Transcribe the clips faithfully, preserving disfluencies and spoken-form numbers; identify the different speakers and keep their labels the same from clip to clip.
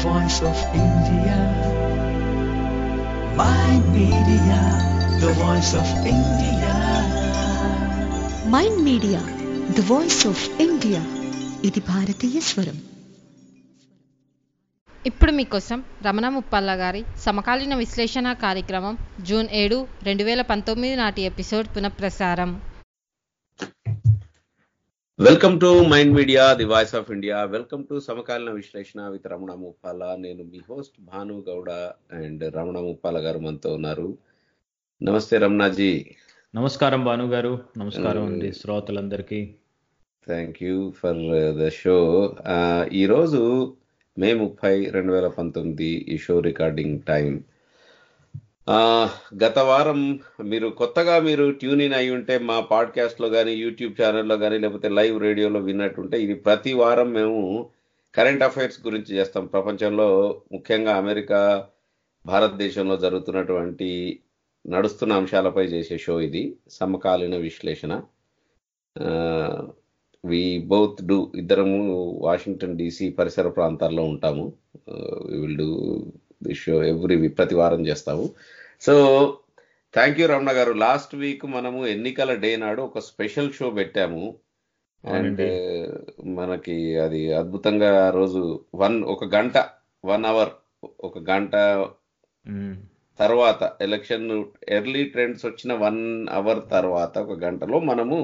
Speaker 1: voice of India. Mind Media, the voice of India.
Speaker 2: Mind media the voice of India. ఇది భారతీయ స్వరం.
Speaker 3: ఇప్పుడు మీకోసం రమణ ముప్పాళ్ళ గారి సమకాలీన విశ్లేషణ కార్యక్రమం జూన్ ఏడు రెండు వేల పంతొమ్మిది నాటి ఎపిసోడ్ పునఃప్రసారం.
Speaker 4: Welcome to Mind media the voice of India. Welcome to సమకాలీన విశ్లేషణ విత్ రమణ ముప్పాల. నేను మీ హోస్ట్ భాను గౌడ అండ్ రమణ ముప్పాల గారు మనతో ఉన్నారు. నమస్తే రమణాజీ.
Speaker 5: నమస్కారం భాను గారు. నమస్కారం అండి శ్రోతలందరికీ.
Speaker 4: Thank you for the show. ఈరోజు మే ముప్పై రెండు వేల పంతొమ్మిది ఈ షో రికార్డింగ్ టైం. గత వారం మీరు కొత్తగా మీరు ట్యూన్ ఇన్ అయి ఉంటే మా పాడ్కాస్ట్లో కానీ యూట్యూబ్ ఛానల్లో కానీ లేకపోతే లైవ్ రేడియోలో విన్నట్టుంటే ఇది ప్రతి వారం మేము కరెంట్ అఫైర్స్ గురించి చేస్తాం. ప్రపంచంలో ముఖ్యంగా అమెరికా భారతదేశంలో జరుగుతున్నటువంటి నడుస్తున్న అంశాలపై చేసే షో ఇది, సమకాలీన విశ్లేషణ. వి బౌత్ డూ, ఇద్దరము వాషింగ్టన్ డీసీ పరిసర ప్రాంతాల్లో ఉంటాము. We will do the show every week, ప్రతి వారం చేస్తాము. సో థ్యాంక్ యూ రమణ గారు. లాస్ట్ వీక్ మనము ఎన్నికల డే నాడు ఒక స్పెషల్ షో పెట్టాము అండ్ మనకి అది అద్భుతంగా ఆ రోజు వన్ ఒక గంట వన్ అవర్ ఒక గంట తర్వాత ఎలక్షన్ ఎర్లీ ట్రెండ్స్ వచ్చిన వన్ అవర్ తర్వాత ఒక గంటలో మనము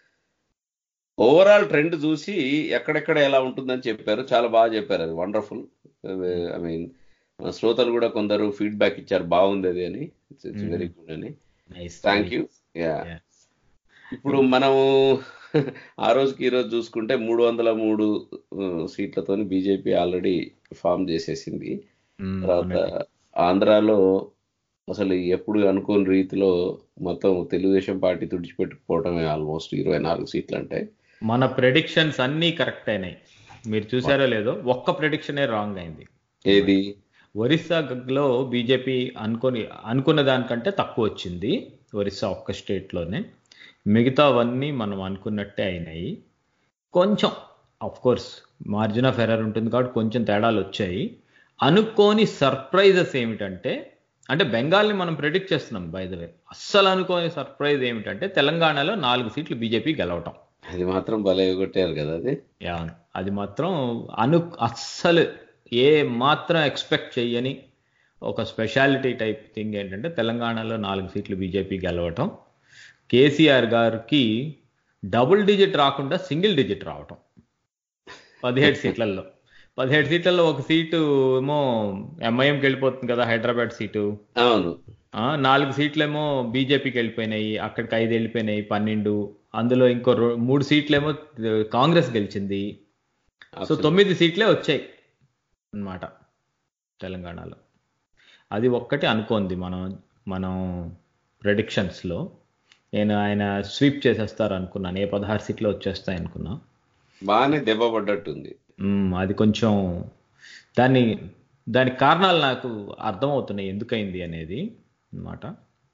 Speaker 4: ఓవరాల్ ట్రెండ్ చూసి ఎక్కడెక్కడ ఎలా ఉంటుందని చెప్పారు. చాలా బాగా చెప్పారు. అది వండర్ఫుల్. ఐ మీన్ శ్రోతలు కూడా కొందరు ఫీడ్బ్యాక్ ఇచ్చారు, బాగుంది అది అని. ఇట్స్ వెరీ గుడ్ అని. Thank you. యా, ఇప్పుడు మనము ఆ రోజుకి ఈ రోజు చూసుకుంటే మూడు వందల మూడు సీట్లతో బీజేపీ ఆల్రెడీ ఫామ్ చేసేసింది. తర్వాత ఆంధ్రాలో అసలు ఎప్పుడు అనుకోని రీతిలో మొత్తం తెలుగుదేశం పార్టీ తుడిచిపెట్టుకుపోవటమే. ఆల్మోస్ట్ ఇరవై నాలుగు సీట్లు అంటే
Speaker 5: మన ప్రెడిక్షన్స్ అన్నీ కరెక్ట్ అయినాయి. మీరు చూసారో లేదో, ఒక్క ప్రెడిక్షనే రాంగ్ అయింది.
Speaker 4: ఏది?
Speaker 5: ఒరిస్సాలో బీజేపీ అనుకొని అనుకున్న దానికంటే తక్కువ వచ్చింది. ఒరిస్సా ఒక్క స్టేట్లోనే. మిగతావన్నీ మనం అనుకున్నట్టే అయినాయి. కొంచెం of course margin of error ఉంటుంది కాబట్టి కొంచెం తేడాలు వచ్చాయి. అనుకోని సర్ప్రైజెస్ ఏమిటంటే, అంటే బెంగాల్ని మనం ప్రెడిక్ట్ చేస్తున్నాం బై ద వే. అస్సలు అనుకోని సర్ప్రైజ్ ఏమిటంటే తెలంగాణలో నాలుగు సీట్లు బీజేపీ గెలవటం.
Speaker 4: అది మాత్రం భలే కొట్టారు కదా. అది
Speaker 5: యా, అది మాత్రం అను అస్సలు ఏ మాత్రం ఎక్స్పెక్ట్ చెయ్యని ఒక స్పెషాలిటీ టైప్ థింగ్ ఏంటంటే తెలంగాణలో నాలుగు సీట్లు బీజేపీ గెలవటం. కేసీఆర్ గారికి డబుల్ డిజిట్ రాకుండా సింగిల్ డిజిట్ రావటం. పదిహేడు సీట్లలో పదిహేడు సీట్లలో ఒక సీటు ఏమో ఎంఐఎంకి వెళ్ళిపోతుంది కదా, హైదరాబాద్ సీటు.
Speaker 4: అవును.
Speaker 5: నాలుగు సీట్లేమో బీజేపీకి వెళ్ళిపోయినాయి, అక్కడికి ఐదు వెళ్ళిపోయినాయి, పన్నెండు. అందులో ఇంకో మూడు సీట్లేమో కాంగ్రెస్ గెలిచింది. సో తొమ్మిది సీట్లే వచ్చాయి అన్నమాట తెలంగాణలో. అది ఒక్కటి అనుకోండి మనం మనం ప్రెడిక్షన్స్లో. నేను ఆయన స్వీప్ చేసేస్తారు అనుకున్నాను, ఏ పదహారు సీట్లు వచ్చేస్తాయి అనుకున్నా.
Speaker 4: బాగానే దెబ్బ పడ్డట్టుంది.
Speaker 5: అది కొంచెం దాన్ని దానికి కారణాలు నాకు అర్థమవుతున్నాయి ఎందుకైంది అనేది అన్నమాట.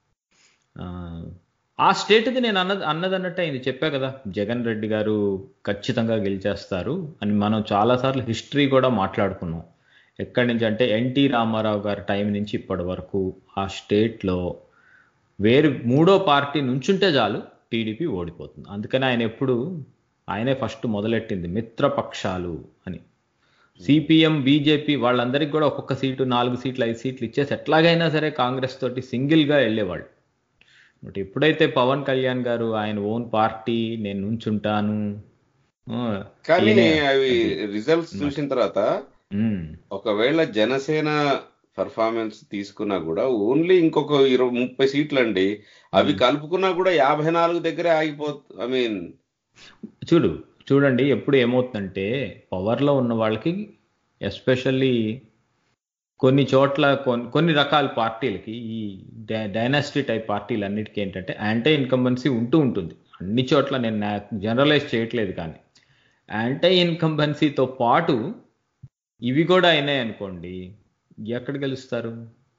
Speaker 5: ఆ స్టేట్ది నేను అన్నది అన్నది అన్నట్టు అయింది. చెప్పా కదా, జగన్ రెడ్డి గారు ఖచ్చితంగా గెలిచేస్తారు అని మనం చాలాసార్లు హిస్టరీ కూడా మాట్లాడుకున్నాం. ఎక్కడి నుంచి అంటే ఎన్టీ రామారావు గారి టైం నుంచి ఇప్పటి వరకు ఆ స్టేట్లో వేరు మూడో పార్టీ నుంచుంటే చాలు టీడీపీ ఓడిపోతుంది. అందుకని ఆయన ఎప్పుడు ఆయనే ఫస్ట్ మొదలెట్టింది మిత్రపక్షాలు అని. సిపిఎం, బీజేపీ వాళ్ళందరికీ కూడా ఒక్కొక్క సీటు, నాలుగు సీట్లు, ఐదు సీట్లు ఇచ్చేసి ఎట్లాగైనా సరే కాంగ్రెస్ తోటి సింగిల్గా వెళ్ళేవాళ్ళు. బట్ ఎప్పుడైతే పవన్ కళ్యాణ్ గారు ఆయన ఓన్ పార్టీ నేను నుంచుంటాను,
Speaker 4: కానీ అవి రిజల్ట్స్ చూసిన తర్వాత ఒకవేళ జనసేన పర్ఫార్మెన్స్ తీసుకున్నా కూడా ఓన్లీ ఇంకొక ఇరవై ముప్పై సీట్లు అండి, అవి కలుపుకున్నా కూడా యాభై నాలుగు దగ్గరే ఆగిపోతుంది. ఐ మీన్
Speaker 5: చూడు చూడండి ఎప్పుడు ఏమవుతుందంటే పవర్లో ఉన్న వాళ్ళకి, ఎస్పెషల్లీ కొన్ని చోట్ల కొన్ని కొన్ని రకాల పార్టీలకి, ఈ డైనాసిటీ టైప్ పార్టీలు అన్నిటికీ ఏంటంటే యాంటీ ఇన్కంబెన్సీ ఉంటూ ఉంటుంది అన్ని చోట్ల. నేను జనరలైజ్ చేయట్లేదు, కానీ యాంటీ ఇన్కంబెన్సీతో పాటు ఇవి కూడా అయినాయి అనుకోండి, ఎక్కడ గెలుస్తారు?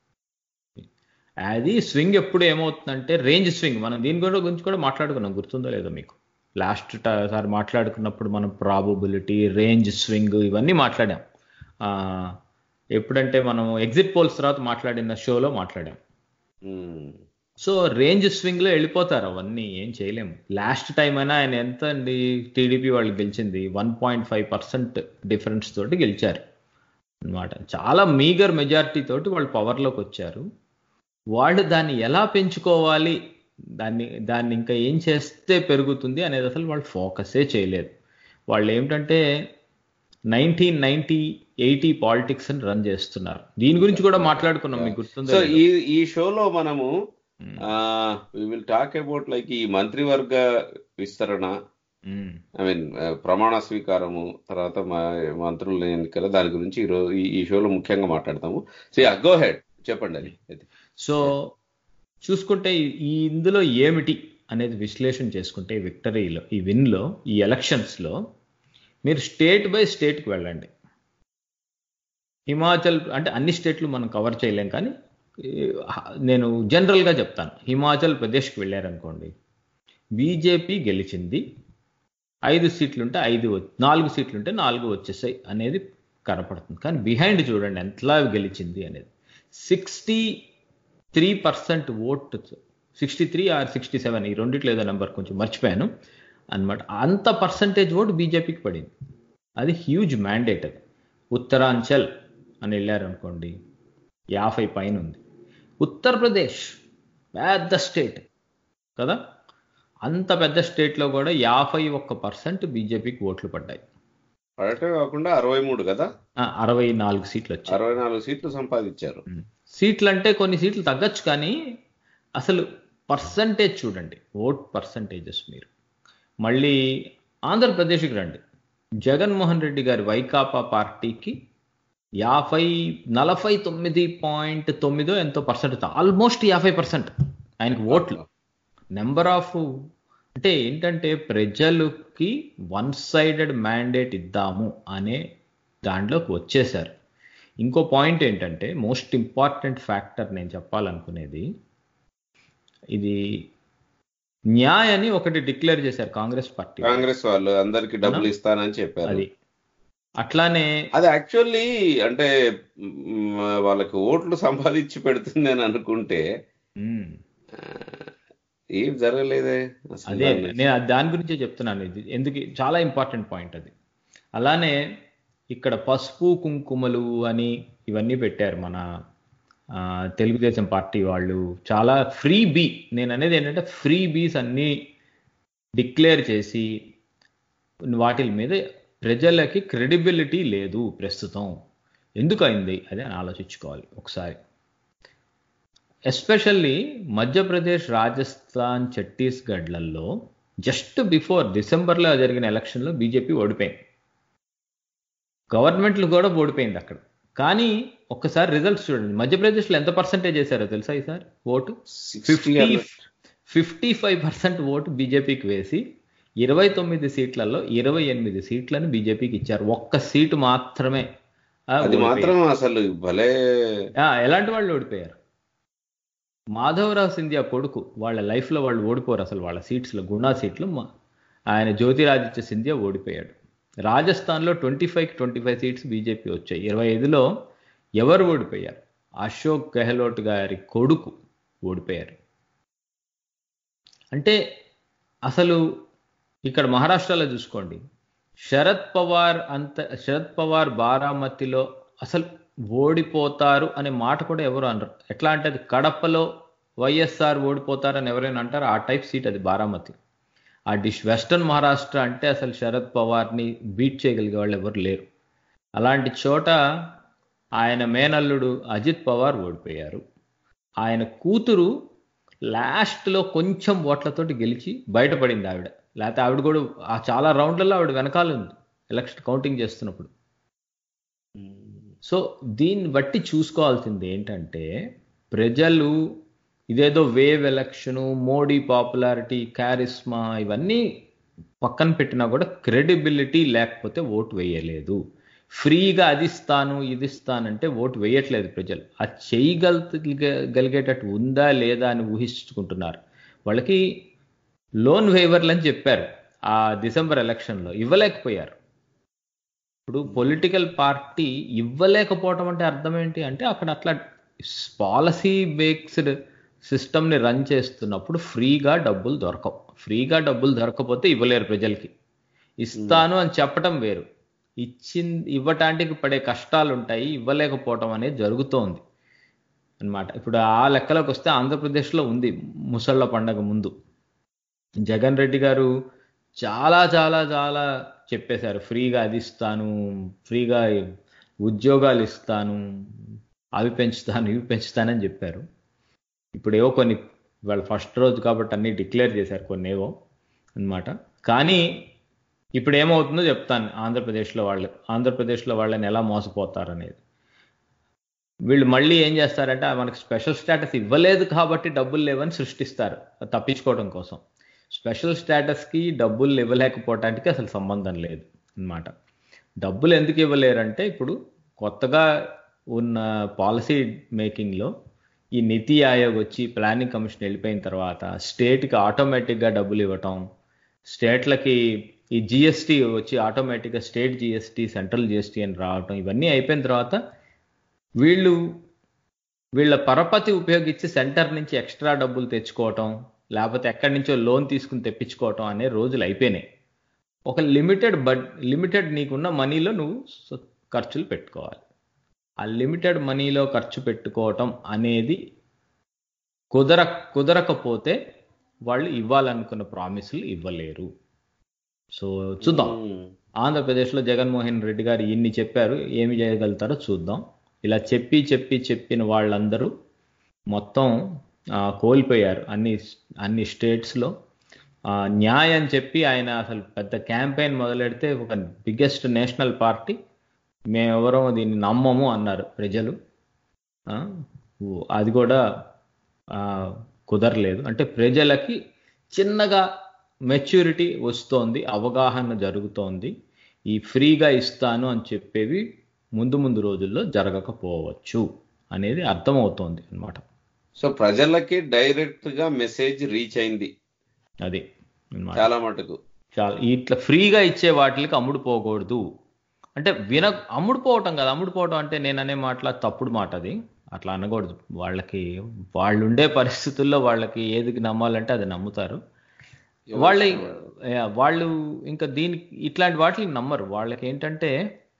Speaker 5: అది స్వింగ్ ఎప్పుడు ఏమవుతుందంటే రేంజ్ స్వింగ్. మనం దీని కూడా గురించి కూడా మాట్లాడుకున్నాం, గుర్తుందో లేదో మీకు. లాస్ట్ సారి మాట్లాడుకున్నప్పుడు మనం ప్రాబబిలిటీ, రేంజ్ స్వింగ్ ఇవన్నీ మాట్లాడాం. ఎప్పుడంటే మనం ఎగ్జిట్ పోల్స్ తర్వాత మాట్లాడిన షోలో మాట్లాడాం.
Speaker 4: మ్మ్.
Speaker 5: సో రేంజ్ స్వింగ్ లో వెళ్ళిపోతారు, అవన్నీ ఏం చేయలేము. లాస్ట్ టైం అయినా ఆయన ఎంత అండి టీడీపీ వాళ్ళు గెలిచింది, one point five percent difference తోటి గెలిచారు అనమాట. చాలా మీగర్ మెజారిటీ తోటి వాళ్ళు పవర్లోకి వచ్చారు. వాళ్ళు దాన్ని ఎలా పెంచుకోవాలి, దాన్ని దాన్ని ఇంకా ఏం చేస్తే పెరుగుతుంది అనేది అసలు వాళ్ళు ఫోకసే చేయలేదు. వాళ్ళు ఏమిటంటే నైన్టీన్ నైన్టీ ఎయిటీ పాలిటిక్స్ అని రన్ చేస్తున్నారు. దీని గురించి కూడా మాట్లాడుకున్నాం, మీకు గుర్తుందో
Speaker 4: సో
Speaker 5: లేదో.
Speaker 4: ఈ ఈ షోలో మనము we will talk about like ఈ మంత్రివర్గ విస్తరణ,
Speaker 5: మ్మ్.
Speaker 4: ఐ మీన్ ప్రమాణ స్వీకారము, తర్వాత మ- మంత్రుల ఎన్నికల దాని గురించి ఈరోజు ఈ ఈ షోలో ముఖ్యంగా మాట్లాడతాము. సో గో హెడ్, చెప్పండి అది.
Speaker 5: సో చూసుకుంటే ఈ- ఈ ఇందులో ఏమిటి అనేది విశ్లేషణ చేసుకుంటే ఈ విక్టరీలో, ఈ విన్లో, ఈ ఎలక్షన్స్లో మీరు స్టేట్ బై స్టేట్కి వెళ్ళండి. హిమాచల్ అంటే అన్ని స్టేట్లు మనం కవర్ చేయలేం, కానీ ఈ, హ- నేను జనరల్గా చెప్తాను. హిమాచల్ ప్రదేశ్కి వెళ్ళారనుకోండి, బీజేపీ గెలిచింది, ఐదు సీట్లుంటే ఐదు వ- నాలుగు సీట్లుంటే నాలుగు వచ్చేసాయి అనేది కనపడుతుంది. కానీ బిహైండ్ చూడండి ఎంతలా గెలిచింది అనేది. Sixty three percent vote, sixty three or sixty seven ఈ రెండిట్లో ఏదో నెంబర్ కొంచెం మర్చిపోయాను అనమాట. అంత పర్సంటేజ్ ఓటు బీజేపీకి పడింది. అది హ్యూజ్ మ్యాండేట్. అది ఉత్తరాంచల్ అని వెళ్ళారనుకోండి, యాభై పైన ఉంది. ఉత్తరప్రదేశ్ పెద్ద స్టేట్ కదా, అంత పెద్ద స్టేట్లో కూడా యాభై ఒక్క పర్సెంట్ బీజేపీకి ఓట్లు పడ్డాయి.
Speaker 4: పడటమే కాకుండా అరవై మూడు కదా,
Speaker 5: ఆ, అరవై నాలుగు సీట్లు వచ్చాయి.
Speaker 4: అరవై నాలుగు సీట్లు సంపాదించారు.
Speaker 5: సీట్లు అంటే కొన్ని సీట్లు తగ్గచ్చు, కానీ అసలు పర్సంటేజ్ చూడండి, ఓట్ పర్సంటేజెస్. మీరు మళ్ళీ ఆంధ్రప్రదేశ్కి రండి. జగన్మోహన్ రెడ్డి గారి వైకాపా పార్టీకి యాభై నలభై తొమ్మిది పాయింట్ తొమ్మిదో ఎంతో పర్సెంట్, ఆల్మోస్ట్ యాభై పర్సెంట్ ఆయనకు ఓట్లు. నెంబర్ ఆఫ్ అంటే ఏంటంటే ప్రజలకి వన్ సైడెడ్ మ్యాండేట్ ఇద్దాము అనే దాంట్లోకి వచ్చేసారు. ఇంకో పాయింట్ ఏంటంటే మోస్ట్ ఇంపార్టెంట్ ఫ్యాక్టర్ నేను చెప్పాలనుకునేది, ఇది న్యాయ్ అని ఒకటి డిక్లేర్ చేశారు కాంగ్రెస్ పార్టీ.
Speaker 4: కాంగ్రెస్ వాళ్ళు అందరికి డబ్బులు ఇస్తానని చెప్పారు.
Speaker 5: అది అట్లానే
Speaker 4: అది యాక్చువల్లీ అంటే మ్, వాళ్ళకి ఓట్లు సంపాదించి పెడుతుంది అని అనుకుంటే
Speaker 5: మ్మ్.
Speaker 4: ఆ, ఏం జరగలేదే అసలు.
Speaker 5: అదే నేను అది దాని గురించే చెప్తున్నాను. ఇది ఎందుకు చాలా ఇంపార్టెంట్ పాయింట్ అది. అలానే ఇక్కడ పసుపు కుంకుమలు అని ఇవన్నీ పెట్టారు మన ఆ, తెలుగుదేశం పార్టీ వాళ్ళు. చాలా ఫ్రీ బీ, నేను అనేది ఏంటంటే ఫ్రీ బీస్ అన్నీ డిక్లేర్ చేసి వాటి మీద ప్రజలకి క్రెడిబిలిటీ లేదు ప్రస్తుతం. ఎందుకు అయింది అది అని ఆలోచించుకోవాలి ఒకసారి. Especially Madhya Pradesh, Rajasthan, ఛత్తీస్గఢ్లలో just before డిసెంబర్లో జరిగిన ఎలక్షన్లో బీజేపీ ఓడిపోయింది. గవర్నమెంట్లు కూడా ఓడిపోయింది అక్కడ. కానీ ఒక్కసారి రిజల్ట్స్ చూడండి, మధ్యప్రదేశ్లో ఎంత పర్సెంటేజ్ వేశారో తెలుసా ఈసారి vote? Fifty fifty five percent vote బీజేపీకి వేసి ఇరవై తొమ్మిది సీట్లలో ఇరవై ఎనిమిది సీట్లను బీజేపీకి ఇచ్చారు. ఒక్క సీటు మాత్రమే ఆ,
Speaker 4: అది
Speaker 5: ఓడిపోయారు.
Speaker 4: మాత్రం అసలు భలే.
Speaker 5: ఆ, ఎలాంటి వాళ్ళు ఓడిపోయారు? మాధవరావు సింధియా కొడుకు, వాళ్ళ లైఫ్లో వాళ్ళు ఓడిపోరు అసలు. వాళ్ళ సీట్స్లో గుణా సీట్లు మా- ఆయన జ్యోతిరాదిత్య సింధియా ఓడిపోయాడు. రాజస్థాన్లో ట్వంటీ ఫైవ్కి ట్వంటీ ఫైవ్ సీట్స్ బీజేపీ వచ్చాయి. ఇరవై ఐదులో ఎవరు ఓడిపోయారు? అశోక్ గెహ్లోట్ గారి కొడుకు ఓడిపోయారు. అంటే అసలు ఇక్కడ మహారాష్ట్రలో చూసుకోండి, శరద్ పవార్ అంత శరద్ పవార్ బారామతిలో అసలు ఓడిపోతారు అనే మాట కూడా ఎవరు అనరు. ఎట్లా అంటే అది కడపలో వైఎస్ఆర్ ఓడిపోతారని ఎవరైనా అంటారు, ఆ టైప్ సీట్ అది బారామతి. ఆ డిష్ వెస్టర్న్ మహారాష్ట్ర అంటే అసలు శరద్ పవార్ని బీట్ చేయగలిగే వాళ్ళు ఎవరు లేరు. అలాంటి చోట ఆయన మేనల్లుడు అజిత్ పవార్ ఓడిపోయారు. ఆయన కూతురు లాస్ట్లో కొంచెం ఓట్లతోటి గెలిచి బయటపడింది ఆవిడ. లేకపోతే ఆవిడ కూడా ఆ చాలా రౌండ్లలో ఆవిడ వెనకాల ఉంది ఎలక్షన్ కౌంటింగ్ చేస్తున్నప్పుడు. సో దీన్ని బట్టి చూసుకోవాల్సింది ఏంటంటే ప్రజలు ఇదేదో wave election, Modi popularity, charisma ఇవన్నీ పక్కన పెట్టినా కూడా క్రెడిబిలిటీ లేకపోతే ఓటు వేయలేదు. ఫ్రీగా అది ఇస్తాను ఇది ఇస్తానంటే ఓటు వేయట్లేదు ప్రజలు. అది చేయగలిగలిగేటట్టు ఉందా లేదా అని ఊహించుకుంటున్నారు. వాళ్ళకి లోన్ వేవర్లు అని చెప్పారు ఆ డిసెంబర్ ఎలక్షన్లో, ఇవ్వలేకపోయారు. ఇప్పుడు పొలిటికల్ పార్టీ ఇవ్వలేకపోవటం అంటే అర్థం ఏంటి అంటే అక్కడ అట్లా పాలసీ బేస్డ్ సిస్టమ్ని రన్ చేస్తున్నప్పుడు ఫ్రీగా డబ్బులు దొరకవు. ఫ్రీగా డబ్బులు దొరకపోతే ఇవ్వలేరు ప్రజలకి. ఇస్తాను అని చెప్పటం వేరు, ఇచ్చింది ఇవ్వటానికి పడే కష్టాలు ఉంటాయి, ఇవ్వలేకపోవటం అనేది జరుగుతోంది అన్నమాట. ఇప్పుడు ఆ లెక్కలోకి వస్తే ఆంధ్రప్రదేశ్లో ఉంది ముసళ్ళ పండగ ముందు జగన్ రెడ్డి గారు చాలా చాలా చాలా చెప్పేశారు, ఫ్రీగా అది ఇస్తాను, ఫ్రీగా ఉద్యోగాలు ఇస్తాను, అవి పెంచుతాను ఇవి పెంచుతానని చెప్పారు. ఇప్పుడేవో కొన్ని వాళ్ళు ఫస్ట్ రోజు కాబట్టి అన్ని డిక్లేర్ చేశారు కొన్ని ఏవో అన్నమాట. కానీ ఇప్పుడు ఏమవుతుందో చెప్తాను. ఆంధ్రప్రదేశ్లో వాళ్ళు ఆంధ్రప్రదేశ్లో వాళ్ళని ఎలా మోసపోతారు అనేది. వీళ్ళు మళ్ళీ ఏం చేస్తారంటే మనకు స్పెషల్ స్టేటస్ ఇవ్వలేదు కాబట్టి డబ్బులు లేవని సృష్టిస్తారు తప్పించుకోవడం కోసం. స్పెషల్ స్టేటస్కి డబ్బులు ఇవ్వలేకపోవటానికి అసలు సంబంధం లేదు అన్నమాట. డబ్బులు ఎందుకు ఇవ్వలేరంటే ఇప్పుడు కొత్తగా ఉన్న పాలసీ మేకింగ్లో ఈ నీతి ఆయోగ్ వచ్చి ప్లానింగ్ కమిషన్ వెళ్ళిపోయిన తర్వాత స్టేట్కి ఆటోమేటిక్గా డబ్బులు ఇవ్వటం, స్టేట్లకి ఈ జిఎస్టీ వచ్చి ఆటోమేటిక్గా స్టేట్ జిఎస్టీ సెంట్రల్ జిఎస్టీ అని రావటం, ఇవన్నీ అయిపోయిన తర్వాత వీళ్ళు వీళ్ళ పరపతి ఉపయోగించి సెంటర్ నుంచి ఎక్స్ట్రా డబ్బులు తెచ్చుకోవటం, లేకపోతే ఎక్కడి నుంచో లోన్ తీసుకుని తెప్పించుకోవటం అనే రోజులు అయిపోయినాయి. ఒక లిమిటెడ్ బడ్ లిమిటెడ్ నీకున్న మనీలో నువ్వు ఖర్చులు పెట్టుకోవాలి. ఆ లిమిటెడ్ మనీలో ఖర్చు పెట్టుకోవటం అనేది కుదర కుదరకపోతే వాళ్ళు ఇవ్వాలనుకున్న ప్రామిసులు ఇవ్వలేరు. సో చూద్దాం, ఆంధ్రప్రదేశ్లో జగన్మోహన్ రెడ్డి గారు ఇన్ని చెప్పారు, ఏమి చేయగలుగుతారో చూద్దాం. ఇలా చెప్పి చెప్పి చెప్పిన వాళ్ళందరూ మొత్తం కోల్పోయారు అన్ని అన్ని స్టేట్స్లో. న్యాయం చెప్పి ఆయన అసలు పెద్ద క్యాంపెయిన్ మొదలెడితే ఒక బిగ్గెస్ట్ నేషనల్ పార్టీ మేమెవరో దీన్ని నమ్మము అన్నారు ప్రజలు. అది కూడా కుదరలేదు. అంటే ప్రజలకి చిన్నగా మెచ్యూరిటీ వస్తోంది, అవగాహన జరుగుతోంది. ఈ ఫ్రీగా ఇస్తాను అని చెప్పేవి ముందు ముందు రోజుల్లో జరగకపోవచ్చు అనేది అర్థమవుతోంది అన్నమాట.
Speaker 4: సో ప్రజలకి డైరెక్ట్ గా మెసేజ్ రీచ్ అయింది
Speaker 5: అది
Speaker 4: చాలా మటుకు.
Speaker 5: చాలా ఇట్లా ఫ్రీగా ఇచ్చే వాటికి అమ్ముడు పోకూడదు అంటే విన అమ్ముడు పోవటం కదా. అమ్ముడు పోవటం అంటే నేను అనే మాటల తప్పుడు మాట, అది అట్లా అనకూడదు. వాళ్ళకి వాళ్ళు ఉండే పరిస్థితుల్లో వాళ్ళకి ఏది నమ్మాలంటే అది నమ్ముతారు. వాళ్ళ వాళ్ళు ఇంకా దీనికి ఇట్లాంటి వాటిని నమ్మరు. వాళ్ళకి ఏంటంటే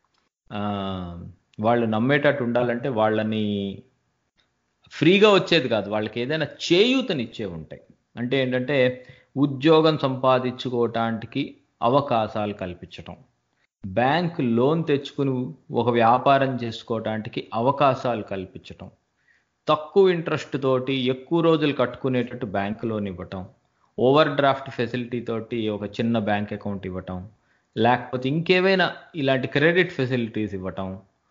Speaker 5: వాళ్ళు నమ్మేటట్టు ఉండాలంటే వాళ్ళని ఫ్రీగా వచ్చేది కాదు, వాళ్ళకి ఏదైనా చేయూతనిచ్చే ఉంటాయి. అంటే ఏంటంటే ఉద్యోగం సంపాదించుకోవటానికి అవకాశాలు కల్పించటం, బ్యాంక్ లోన్ తెచ్చుకుని ఒక వ్యాపారం చేసుకోవటానికి అవకాశాలు కల్పించటం, తక్కువ ఇంట్రెస్ట్ తోటి ఎక్కువ రోజులు కట్టుకునేటట్టు బ్యాంక్ లోన్ ఇవ్వటం, ఓవర్ డ్రాఫ్ట్ ఫెసిలిటీ తోటి ఒక చిన్న బ్యాంక్ అకౌంట్ ఇవ్వటం, లేకపోతే ఇంకేమైనా ఇలాంటి క్రెడిట్ ఫెసిలిటీస్ ఇవ్వటం,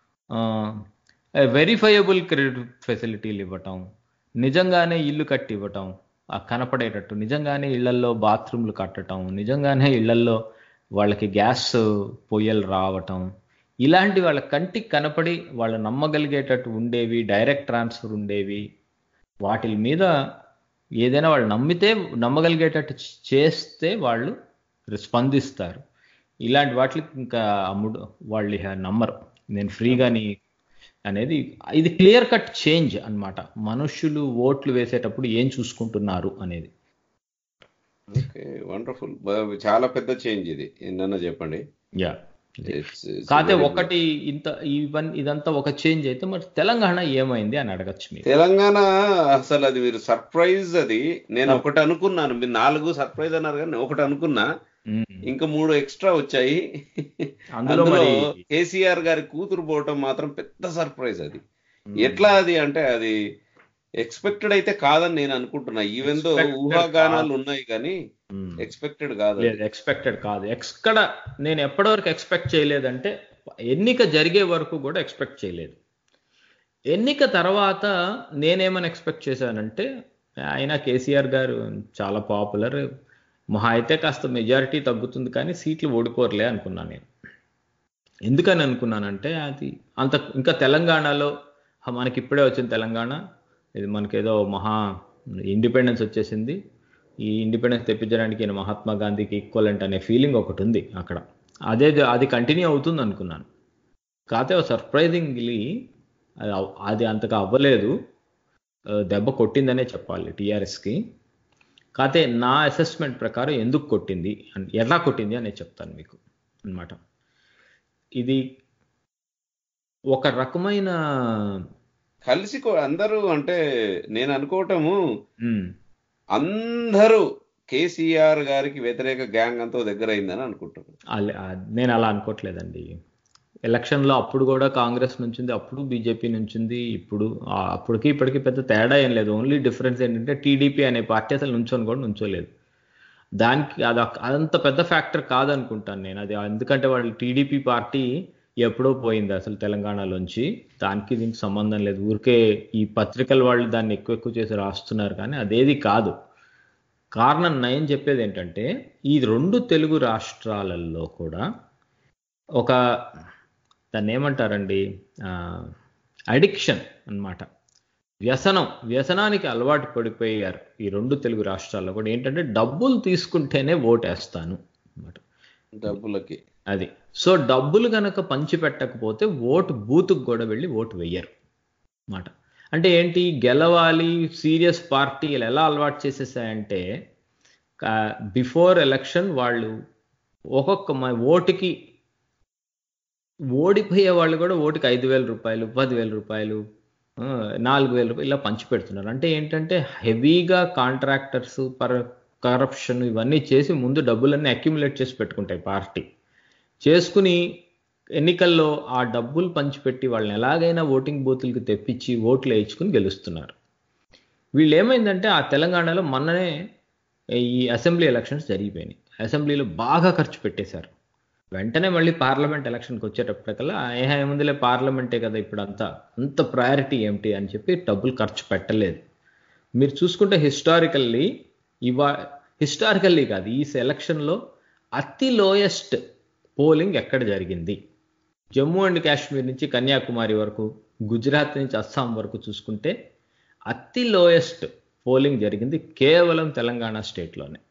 Speaker 5: వెరిఫైయబుల్ క్రెడిట్ ఫెసిలిటీలు ఇవ్వటం, నిజంగానే ఇల్లు కట్టి ఇవ్వటం కనపడేటట్టు, నిజంగానే ఇళ్లల్లో బాత్రూమ్లు కట్టడం, నిజంగానే ఇళ్లల్లో వాళ్ళకి గ్యాస్ పొయ్యలు రావటం, ఇలాంటి వాళ్ళ కంటికి కనపడి వాళ్ళు నమ్మగలిగేటట్టు ఉండేవి, డైరెక్ట్ ట్రాన్స్ఫర్ ఉండేవి, వాటి మీద ఏదైనా వాళ్ళు నమ్మితే నమ్మగలిగేటట్టు చేస్తే వాళ్ళు స్పందిస్తారు. ఇలాంటి వాటికి ఇంకా అమ్ముడు వాళ్ళు నమ్మరు. నేను ఫ్రీగాని అనేది ఇది క్లియర్ కట్ చేంజ్ అన్నమాట. మనుషులు ఓట్లు వేసేటప్పుడు ఏం చూసుకుంటున్నారు అనేది.
Speaker 4: Okay, wonderful. చాలా పెద్ద చేంజ్ ఇది, ఏంటన్నా చెప్పండి.
Speaker 5: యా, కాకపోతే ఒకటి ఇంత ఈవెన్ ఇదంతా ఒక చేంజ్ అయితే మరి తెలంగాణ ఏమైంది అని అడగచ్చు మీరు.
Speaker 4: తెలంగాణ అసలు అది మీరు సర్ప్రైజ్. అది నేను ఒకటి అనుకున్నాను, మీరు నాలుగు సర్ప్రైజ్ అన్నారు కానీ ఒకటి అనుకున్నా, ఇంకా మూడు ఎక్స్ట్రా వచ్చాయి. అందులో కేసీఆర్ గారి కూతురు పోవటం మాత్రం పెద్ద సర్ప్రైజ్. అది ఎట్లా అది అంటే అది ఎక్స్పెక్టెడ్ అయితే కాదని నేను అనుకుంటున్నా. ఈవెన్ దో ఊహాగానాలు ఉన్నాయి కానీ ఎక్స్పెక్టెడ్ కాదు.
Speaker 5: ఎక్స్పెక్టెడ్ కాదు. ఎక్కడ నేను ఎప్పటివరకు ఎక్స్పెక్ట్ చేయలేదంటే ఎన్నిక జరిగే వరకు కూడా ఎక్స్పెక్ట్ చేయలేదు. ఎన్నిక తర్వాత నేనేమని ఎక్స్పెక్ట్ చేశానంటే ఆయన కేసీఆర్ గారు చాలా పాపులర్, మహా అయితే కాస్త మెజారిటీ తగ్గుతుంది కానీ సీట్లు ఓడిపోరలే అనుకున్నాను నేను. ఎందుకని అనుకున్నానంటే అది అంత ఇంకా తెలంగాణలో మనకి ఇప్పుడే వచ్చింది తెలంగాణ, ఇది మనకేదో మహా ఇండిపెండెన్స్ వచ్చేసింది, ఈ ఇండిపెండెన్స్ తెప్పించడానికి మహాత్మా గాంధీకి ఈక్వలెంట్ అనే ఫీలింగ్ ఒకటి ఉంది అక్కడ. అదే అది కంటిన్యూ అవుతుంది అనుకున్నాను. కాకపోతే సర్ప్రైజింగ్లీ అది అవ్- అది అంతగా అవ్వలేదు. ఆ, దెబ్బ కొట్టిందనే చెప్పాలి టీఆర్ఎస్కి. కాకపోతే నా అసెస్మెంట్ ప్రకారం ఎందుకు కొట్టింది అని ఎలా కొట్టింది అనేది చెప్తాను మీకు అన్నమాట. ఇది ఒక రకమైన
Speaker 4: కలిసి కో- అందరూ అంటే నేను అనుకోవటము
Speaker 5: ఉమ్,
Speaker 4: అందరూ కేసీఆర్ గారికి వ్యతిరేక గ్యాంగ్ అంతా దగ్గర అయిందని అనుకుంటున్నాను.
Speaker 5: అల- ఆ, నేను అలా అనుకోవట్లేదండి. ఎలక్షన్లో అప్పుడు కూడా కాంగ్రెస్ నుంచింది, అప్పుడు బీజేపీ నుంచింది, ఇప్పుడు ఆ, అప్పటికి ఇప్పటికి పెద్ద తేడా ఏం లేదు. ఓన్లీ డిఫరెన్స్ ఏంటంటే టీడీపీ అనే పార్టీ అసలు నుంచొని కూడా నుంచోలేదు. దానికి అది ఒక- అదంత పెద్ద ఫ్యాక్టర్ కాదనుకుంటాను నేను. అది ఎందుకంటే వాళ్ళు టీడీపీ పార్టీ ఎప్పుడో పోయింది అసలు తెలంగాణలోంచి. దానికి దీనికి సంబంధం లేదు. ఊరికే ఈ పత్రికల వాళ్ళు దాన్ని ఎక్కువ ఎక్కువ చేసి రాస్తున్నారు, కానీ అదేది కాదు. కారణం నేను చెప్పేది ఏంటంటే ఈ రెండు తెలుగు రాష్ట్రాలలో కూడా ఒక దాన్ని ఏమంటారండి, అడిక్షన్ అన్నమాట, వ్యసనం వ్యసనానికి అలవాటు పడిపోయారు ఈ రెండు తెలుగు రాష్ట్రాల్లో కూడా. ఏంటంటే డబ్బులు తీసుకుంటేనే ఓటేస్తాను అన్నమాట.
Speaker 4: డబ్బులకి
Speaker 5: అది సో డబ్బులు గనక పంచిపెట్టకపోతే ఓటు బూత్కు కూడా వెళ్ళి ఓటు వెయ్యరు అన్నమాట. అంటే ఏంటి, గెలవాలి సీరియస్ పార్టీలు ఎలా అలవాటు చేసేసాయంటే బిఫోర్ ఎలక్షన్ వాళ్ళు ఒక్కొక్క మ- ఓటుకి ఓడిపోయే వాళ్ళు కూడా ఓటుకి ఐదు వేల రూపాయలు పదివేల రూపాయలు ఆ, నాలుగు వేల రూపాయలు ఇలా పంచిపెడుతున్నారు. అంటే ఏంటంటే హెవీగా కాంట్రాక్టర్స్ పర్ కరప్షన్ ఇవన్నీ చేసి ముందు డబ్బులన్నీ అక్యుములేట్ చేసి పెట్టుకుంటాయి పార్టీ. చేసుకుని ఎన్నికల్లో ఆ డబ్బులు పంచిపెట్టి వాళ్ళని ఎలాగైనా ఓటింగ్ బూతులకి తెప్పించి ఓట్లు వేయించుకుని గెలుస్తున్నారు. వీళ్ళు ఏమైందంటే ఆ తెలంగాణలో మొన్ననే ఈ అసెంబ్లీ ఎలక్షన్స్ జరిగిపోయినాయి. అసెంబ్లీలో బాగా ఖర్చు పెట్టేశారు. వెంటనే మళ్ళీ పార్లమెంట్ ఎలక్షన్కి వచ్చేటప్పటికల్లా ఏ ఏముందిలే పార్లమెంటే కదా ఇప్పుడు అంతా, అంత ప్రయారిటీ ఏమిటి అని చెప్పి డబ్బులు ఖర్చు పెట్టలేదు. మీరు చూసుకుంటే హిస్టారికల్లీ ఇవా హిస్టారికల్లీ కాదు ఈ ఎలక్షన్లో అతి లోయెస్ట్ పోలింగ్ ఎక్కడ జరిగింది, జమ్మూ అండ్ కాశ్మీర్ నుంచి కన్యాకుమారి వరకు, గుజరాత్ నుంచి అస్సాం వరకు చూసుకుంటే అతి లోయెస్ట్ పోలింగ్ జరిగింది కేవలం తెలంగాణ స్టేట్లోనే.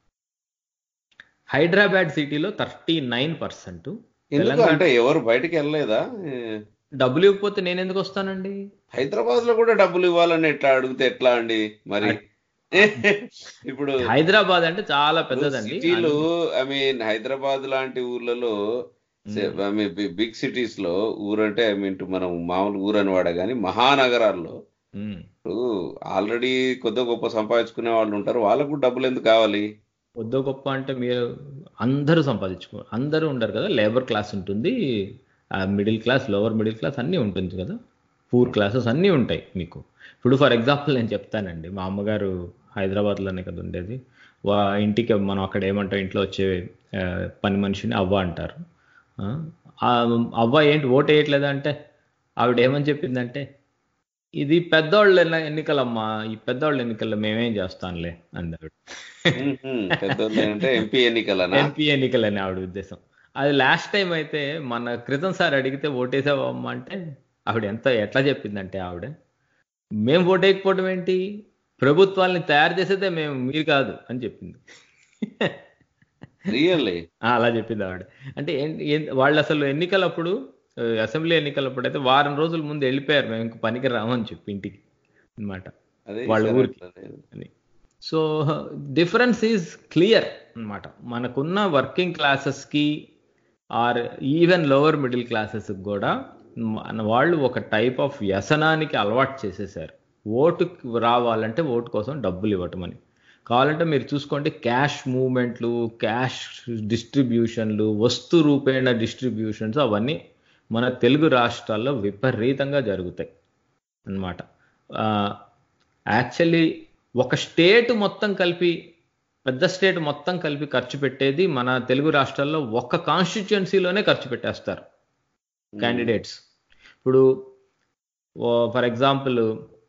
Speaker 5: హైదరాబాద్ సిటీలో థర్టీ నైన్ పర్సెంట్.
Speaker 4: ఎందుకు అంటే ఎవరు బయటికి వెళ్ళలేదా? ఏ,
Speaker 5: డబ్బులు ఇవ్వకపోతే నేను ఎందుకు వస్తానండి?
Speaker 4: హైదరాబాద్ లో కూడా డబ్బులు ఇవ్వాలని ఎట్లా అడిగితే ఎట్లా అండి మరి? ఇప్పుడు
Speaker 5: హైదరాబాద్ అంటే చాలా పెద్దదండి.
Speaker 4: సిటీలు ఐ మీన్ హైదరాబాద్ లాంటి ఊర్లలో ఐ మీన్ బిగ్ సిటీస్ లో ఊరంటే ఐ మీన్ మనం మామూలు ఊరు అని వాడ కానీ మహానగరాల్లో
Speaker 5: ఉమ్.
Speaker 4: ఇప్పుడు ఆల్రెడీ కొద్ది గొప్ప సంపాదించుకునే వాళ్ళు ఉంటారు, వాళ్ళకు డబ్బులు ఎందుకు కావాలి?
Speaker 5: కొద్దో గొప్ప అంటే మీరు అందరూ సంపాదించుకో అందరూ ఉండరు కదా. లేబర్ క్లాస్ ఉంటుంది, middle class, lower middle class అన్నీ ఉంటుంది కదా, పూర్ క్లాసెస్ అన్నీ ఉంటాయి మీకు. ఇప్పుడు ఫర్ ఎగ్జాంపుల్ నేను చెప్తానండి, మా అమ్మగారు హైదరాబాద్లోనే కదా ఉండేది. వా ఇంటికి మనం అక్కడ ఏమంటాం, ఇంట్లో వచ్చే ఆ, పని మనిషిని అవ్వ అంటారు. ఆ, ఆ అవ్వ ఏంటి ఓటు వేయట్లేదా అంటే ఆవిడ ఏమని చెప్పిందంటే, ఇది పెద్దోళ్ళ ఎన్న- ఎన్నికలమ్మా, ఈ పెద్దోళ్ళ ఎన్నికల్లో మేమేం చేస్తానులే అంది ఆవిడ.
Speaker 4: పెద్దోళ్ళు అంటే ఎంపీ ఎన్నికలనా?
Speaker 5: ఎంపీ ఎన్నికలని ఆవిడ ఉద్దేశం. అది లాస్ట్ టైం అయితే మన క్రితం సార్ అడిగితే ఓటేసావమ్మా అంటే ఆవిడ ఎంత ఎట్లా చెప్పిందంటే, ఆవిడ మేము ఓటేయకపోవడం ఏంటి, ప్రభుత్వాల్ని తయారు చేసేదే మేము, మీరు కాదు అని చెప్పింది.
Speaker 4: రియల్లీ
Speaker 5: ఆ, అలా చెప్పింది ఆవిడ. అంటే ఏం- ఏం- వాళ్ళు అసలు ఎన్నికలప్పుడు ఆ, అసెంబ్లీ ఎన్నికలప్పుడు అయితే వారం రోజుల ముందు వెళ్ళిపోయారు, మేము ఇంక పనికి రామని చెప్పి ఇంటికి అన్నమాట,
Speaker 4: అదే
Speaker 5: వాళ్ళ
Speaker 4: ఈసారి
Speaker 5: ఊరికి
Speaker 4: అట్లా లేదు.
Speaker 5: అని. సో డిఫరెన్స్ ఈజ్ క్లియర్ అన్నమాట. మనకున్న వర్కింగ్ క్లాసెస్కి ఆర్ ఈవెన్ లోవర్ మిడిల్ క్లాసెస్కి కూడా మన వాళ్ళు ఒక టైప్ ఆఫ్ వ్యసనానికి అలవాటు చేసేసారు. ఓటుకి రావాలంటే ఓటు కోసం డబ్బులు ఇవ్వటం అని. కావాలంటే మీరు చూసుకోండి, క్యాష్ మూవ్మెంట్లు, క్యాష్ డిస్ట్రిబ్యూషన్లు, వస్తు రూపేణ డిస్ట్రిబ్యూషన్స్ అవన్నీ మన తెలుగు రాష్ట్రాల్లో విపరీతంగా జరుగుతాయి అన్నమాట. యాక్చువల్లీ ఒక స్టేట్ మొత్తం కలిపి, పెద్ద స్టేట్ మొత్తం కలిపి ఖర్చు పెట్టేది మన తెలుగు రాష్ట్రాల్లో ఒక్క కాన్స్టిట్యుయెన్సీలోనే ఖర్చు పెట్టేస్తారు క్యాండిడేట్స్. ఇప్పుడు ఫర్ ఎగ్జాంపుల్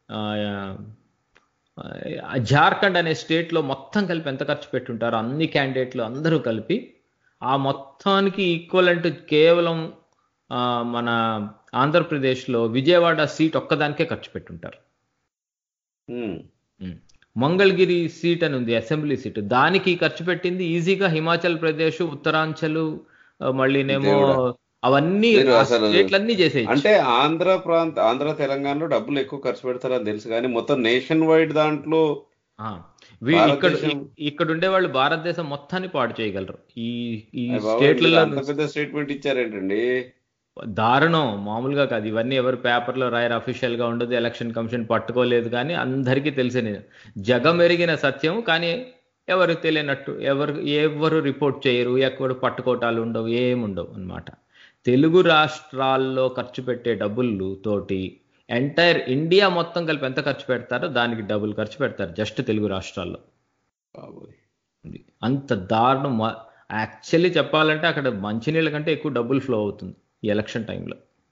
Speaker 5: జార్ఖండ్ అనే స్టేట్లో మొత్తం కలిపి ఎంత ఖర్చు పెట్టుంటారో అన్ని క్యాండిడేట్లు అందరూ కలిపి ఆ మొత్తానికి ఈక్వలెంట్ కేవలం ఆ, మన ఆంధ్రప్రదేశ్లో విజయవాడ సీట్ ఒక్కదానికే ఖర్చు పెట్టుంటారు.
Speaker 4: ఉమ్.
Speaker 5: ఉమ్. మంగళగిరి సీట్ అని ఉంది అసెంబ్లీ సీటు, దానికి ఖర్చు పెట్టింది ఈజీగా హిమాచల్ ప్రదేశ్, ఉత్తరాంచల్, మళ్ళీనేమో
Speaker 4: దేవుడా.
Speaker 5: అవన్నీ
Speaker 4: మీరు
Speaker 5: ఆ
Speaker 4: అసలు
Speaker 5: స్టేట్లన్నీ చేసేయచ్చు.
Speaker 4: అంటే ఆంధ్ర ప్రాంత ఆంధ్ర తెలంగాణలో డబ్బులు ఎక్కువ ఖర్చు పెడతారని తెలుసు కానీ మొత్తం నేషన్ వైడ్ దాంట్లో
Speaker 5: ఆ, వీ- ఇక్కడ
Speaker 4: భారతదేశం
Speaker 5: ఇక్కడ ఉండే వాళ్ళు భారతదేశం మొత్తాన్ని పాడు చేయగలరు. ఈ ఈ
Speaker 4: అయ్య బాబోయ్, మీరు
Speaker 5: స్టేట్లలో
Speaker 4: అంత పెద్ద స్టేట్మెంట్ ఇచ్చారేంటండి?
Speaker 5: దారుణం మామూలుగా కాదు. ఇవన్నీ ఎవరు పేపర్లో రాయరు, అఫీషియల్ గా ఉండదు, ఎలక్షన్ కమిషన్ పట్టుకోలేదు. కానీ అందరికీ తెలిసిన జగం ఎరిగిన సత్యం. కానీ ఎవరు తెలియనట్టు ఎవరు ఎవరు రిపోర్ట్ చేయరు, ఎక్కడ పట్టుకోటాలు ఉండవు, ఏముండవు అన్నమాట. తెలుగు రాష్ట్రాల్లో ఖర్చు పెట్టే డబ్బులు తోటి ఎంటైర్ ఇండియా మొత్తం కలిపి ఎంత ఖర్చు పెడతారో దానికి డబుల్ ఖర్చు పెడతారు జస్ట్ తెలుగు రాష్ట్రాల్లో.
Speaker 4: బాబోయ్.
Speaker 5: ఇది అంత దారుణం. యాక్చువల్లీ చెప్పాలంటే అక్కడ మంచినీళ్ళ కంటే ఎక్కువ డబ్బులు ఫ్లో అవుతుంది ఈ ఎలక్షన్ టైంలో.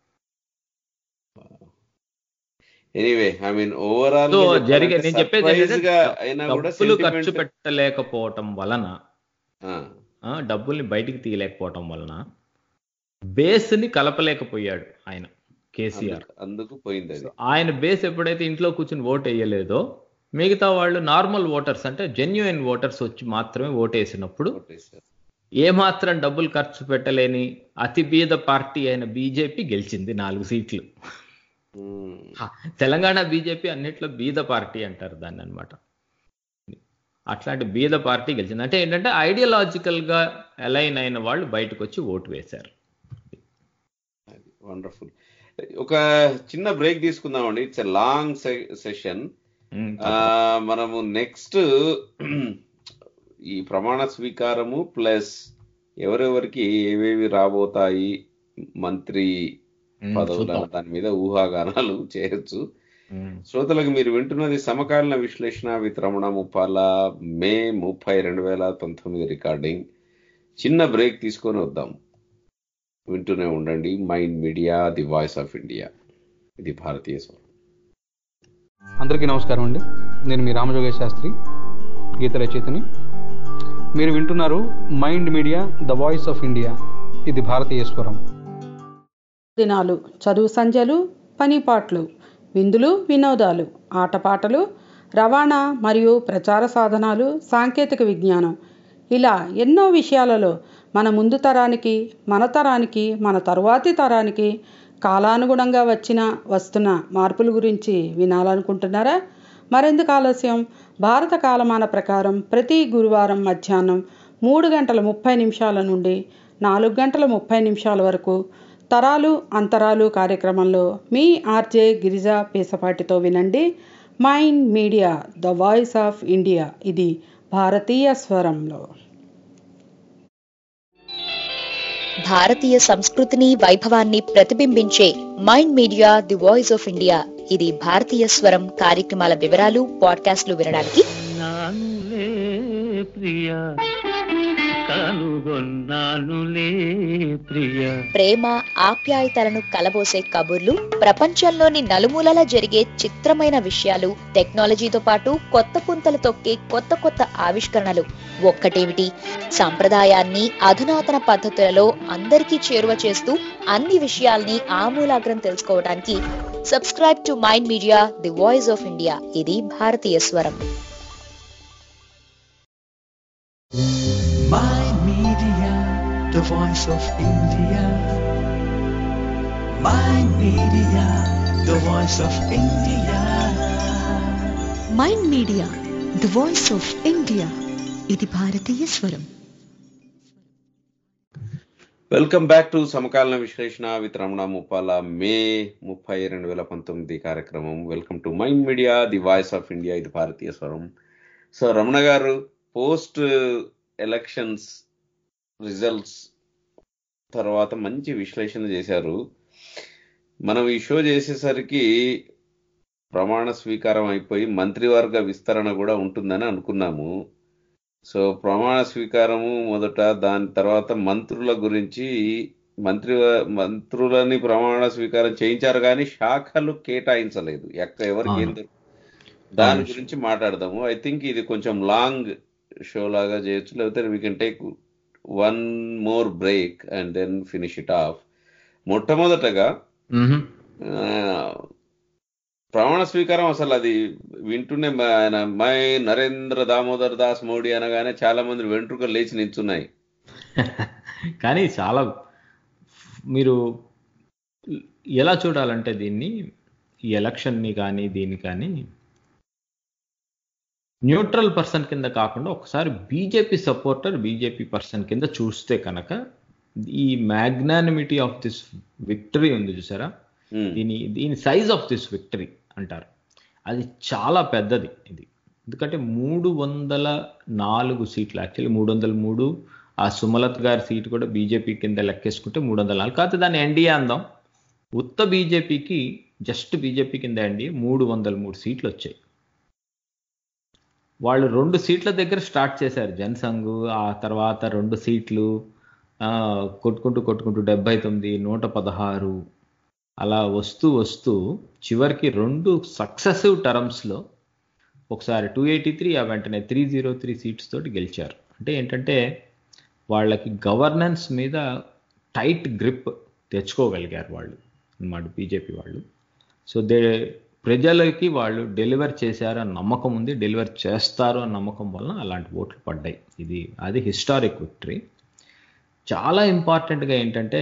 Speaker 4: Anyway I mean overall
Speaker 5: so జరిగే నేను చెప్పేది ఏంటంటే
Speaker 4: అయినా కూడా
Speaker 5: డబ్బులు ఖర్చు
Speaker 4: sentiment-
Speaker 5: పెట్టలేకపోవటం వలన,
Speaker 4: ఆ,
Speaker 5: ఆ, డబ్బుల్ని బయటికి తీయలేకపోవటం వలన బేస్ ని కలపలేకపోయాడు ఆయన కేసీఆర్.
Speaker 4: అందుకు- అందుకు పోయింది అది.
Speaker 5: ఆయన బేస్ ఎప్పుడైతే ఇంట్లో కూర్చుని ఓట్ వేయలేదో మిగతా వాళ్ళు నార్మల్ ఓటర్స్ అంటే జెన్యున్ ఓటర్స్ వచ్చి మాత్రమే ఓటు వేసినప్పుడు
Speaker 4: కొట్టేశారు.
Speaker 5: ఏమాత్రం డబ్బులు ఖర్చు పెట్టలేని అతి బీద పార్టీ అయిన బీజేపీ గెలిచింది నాలుగు సీట్లు.
Speaker 4: ఉమ్.
Speaker 5: హా, తెలంగాణ బీజేపీ అన్నిట్లో బీద పార్టీ అంటారు దాన్ని అన్నమాట. అట్లాంటి బీద పార్టీ గెలిచింది. అంటే ఏంటంటే ఐడియాలజికల్ గా అలైన్ అయిన వాళ్ళు బయటకు వచ్చి ఓటు వేశారు.
Speaker 4: వండర్ఫుల్. ఒక చిన్న బ్రేక్ తీసుకుందామండి. It's a long session.
Speaker 5: Um,
Speaker 4: మనము నెక్స్ట్ ఈ ప్రమాణ స్వీకారము ప్లస్ ఎవరెవరికి ఏవేవి రాబోతాయి మంత్రి
Speaker 5: ఉమ్,
Speaker 4: పదవులు
Speaker 5: చూద్దాం.
Speaker 4: అన్న దాని మీద ఊహాగానాలు చేయొచ్చు.
Speaker 5: ఉమ్.
Speaker 4: శ్రోతలకు మీరు వింటున్నది సమకాలీన విశ్లేషణ విత్ రమణ ముప్పాల మే ముప్పై రెండు వేల పంతొమ్మిది రికార్డింగ్. చిన్న బ్రేక్ తీసుకొని వద్దాం. వింటూనే ఉండండి mind media, the voice of India. ఇది భారతీయ స్వరం.
Speaker 6: అందరికీ నమస్కారం అండి. నేను మీ రామజోగేష్ శాస్త్రి, గీత రచయితని. మీరు వింటున్నారు mind media, the voice of India. ఇది భారతీయ స్వరం.
Speaker 7: దినాలు, చదువు సంధ్యలు, పనిపాట్లు, విందులు, వినోదాలు, ఆటపాటలు, రవాణా మరియు ప్రచార సాధనాలు, సాంకేతిక విజ్ఞానం, ఇలా ఎన్నో విషయాలలో మన ముందు తరానికి, మన తరానికి, మన తరువాతి తరానికి కాలానుగుణంగా వచ్చిన వస్తున్న మార్పుల గురించి వినాలనుకుంటున్నారా? మరెందుకు ఆలస్యం? భారత కాలమాన ప్రకారం ప్రతి గురువారం మధ్యాహ్నం మూడు గంటల ముప్పై నిమిషాల నుండి నాలుగు గంటల ముప్పై నిమిషాల వరకు తరాలు అంతరాలు కార్యక్రమంలో మీ ఆర్జే గిరిజా పేసపాటితో వినండి Mind media, the voice of India. ఇది భారతీయ స్వరంలో.
Speaker 8: భారతీయ సంస్కృతిని, వైభవాన్ని ప్రతిబింబించే Mind media, the voice of India. ఇది భారతీయ స్వరం కార్యక్రమాల వివరాలు, పాడ్కాస్ట్లు వినడానికి
Speaker 1: నానులే ప్రియా కనుగొన్నానులే ప్రియా.
Speaker 8: ప్రేమ ఆప్యాయతలను కలబోసే కబుర్లు, ప్రపంచంలోని నలుమూలలా జరిగే చిత్రమైన విషయాలు, టెక్నాలజీతో పాటు కొత్త పుంతలు తొక్కే కొత్త కొత్త ఆవిష్కరణలు. ఒక్కటేమిటి, సంప్రదాయాన్ని అధునాతన పద్ధతులలో అందరికీ చేరువ చేస్తూ అన్ని విషయాల్ని ఆమూలాగ్రం తెలుసుకోవడానికి subscribe to Mind media, the voice of India. ఇది భారతీయ స్వరం.
Speaker 1: Mind Media, the voice of India. Mind Media, the voice of India.
Speaker 2: Mind media, the voice of India. ఇది భారతీయ స్వరం.
Speaker 4: వెల్కమ్ బ్యాక్ టు సమకాలీన విశ్లేషణ విత్ రమణ ముప్పాల మే ముప్పై రెండు వేల పంతొమ్మిది కార్యక్రమం. Welcome to Mind media, the voice of India. ఇది భారతీయ స్వరం. సో రమణ గారు, పోస్ట్ ఎలక్షన్స్ రిజల్ట్స్ తర్వాత మంచి విశ్లేషణ చేశారు. మనం ఈ షో చేసేసరికి ప్రమాణ స్వీకారం అయిపోయి మంత్రివర్గ విస్తరణ కూడా ఉంటుందని అనుకున్నాము. సో ప్రమాణ స్వీకారము మొదట, దాని తర్వాత మంత్రుల గురించి, మంత్రి మంత్రులని ప్రమాణ స్వీకారం చేయించారు కానీ శాఖలు కేటాయించలేదు, ఎక్క ఎవరికి ఏం దొరుకు దాని గురించి మాట్లాడదాము. ఐ థింక్ ఇది కొంచెం లాంగ్ షో లాగా చేయొచ్చు, లేకపోతే we can take one more break and then finish it off. మొట్టమొదటగా ప్రమాణ స్వీకారం అసలు అది వింటూనే ఆయన మై నరేంద్ర దామోదర్ దాస్ మోడీ అనగానే చాలా మంది వెంట్రుకలు లేచి నిల్చున్నాయి.
Speaker 5: కానీ చాలా మీరు ఎలా చూడాలంటే దీన్ని, ఈ ఎలక్షన్ని కానీ దీన్ని కానీ న్యూట్రల్ పర్సన్ కింద కాకుండా ఒకసారి బీజేపీ సపోర్టర్ బీజేపీ పర్సన్ కింద చూస్తే కనుక ఈ మ్యాగ్నానిమిటీ ఆఫ్ దిస్ విక్టరీ ఉంది చూసారా, దీని దీని సైజ్ ఆఫ్ దిస్ విక్టరీ అంటారు, అది చాలా పెద్దది ఇది. ఎందుకంటే మూడు వందల నాలుగు సీట్లు, యాక్చువల్లీ మూడు వందల మూడు ఆ సుమలత్ గారి సీటు కూడా బీజేపీ కింద లెక్కేసుకుంటే మూడు వందల నాలుగు కాకపోతే దాన్ని ఎన్డీఏ అందాం. ఉత్త బీజేపీకి జస్ట్ బీజేపీ కింద ఎన్డీఏ మూడు వందల మూడు సీట్లు వచ్చాయి. వాళ్ళు రెండు సీట్ల దగ్గర స్టార్ట్ చేశారు జనసంఘ్, ఆ తర్వాత రెండు సీట్లు కొట్టుకుంటూ కొట్టుకుంటూ డెబ్బై తొమ్మిది నూట పదహారు అలా వస్తూ వస్తూ చివరికి రెండు సక్సెసివ్ టర్మ్స్లో ఒకసారి టూ ఎయిటీ త్రీ ఆ వెంటనే త్రీ జీరో త్రీ సీట్స్ తోటి గెలిచారు. అంటే ఏంటంటే వాళ్ళకి గవర్నెన్స్ మీద టైట్ గ్రిప్ తెచ్చుకోగలిగారు వాళ్ళు అన్నమాట బీజేపీ వాళ్ళు. సో దే ప్రజలకి వాళ్ళు డెలివర్ చేశారు అన్న నమ్మకం ఉంది, డెలివర్ చేస్తారు అన్న నమ్మకం వలన అలాంటి ఓట్లు పడ్డాయి. ఇది అది హిస్టారిక్ విక్టరీ. చాలా ఇంపార్టెంట్గా ఏంటంటే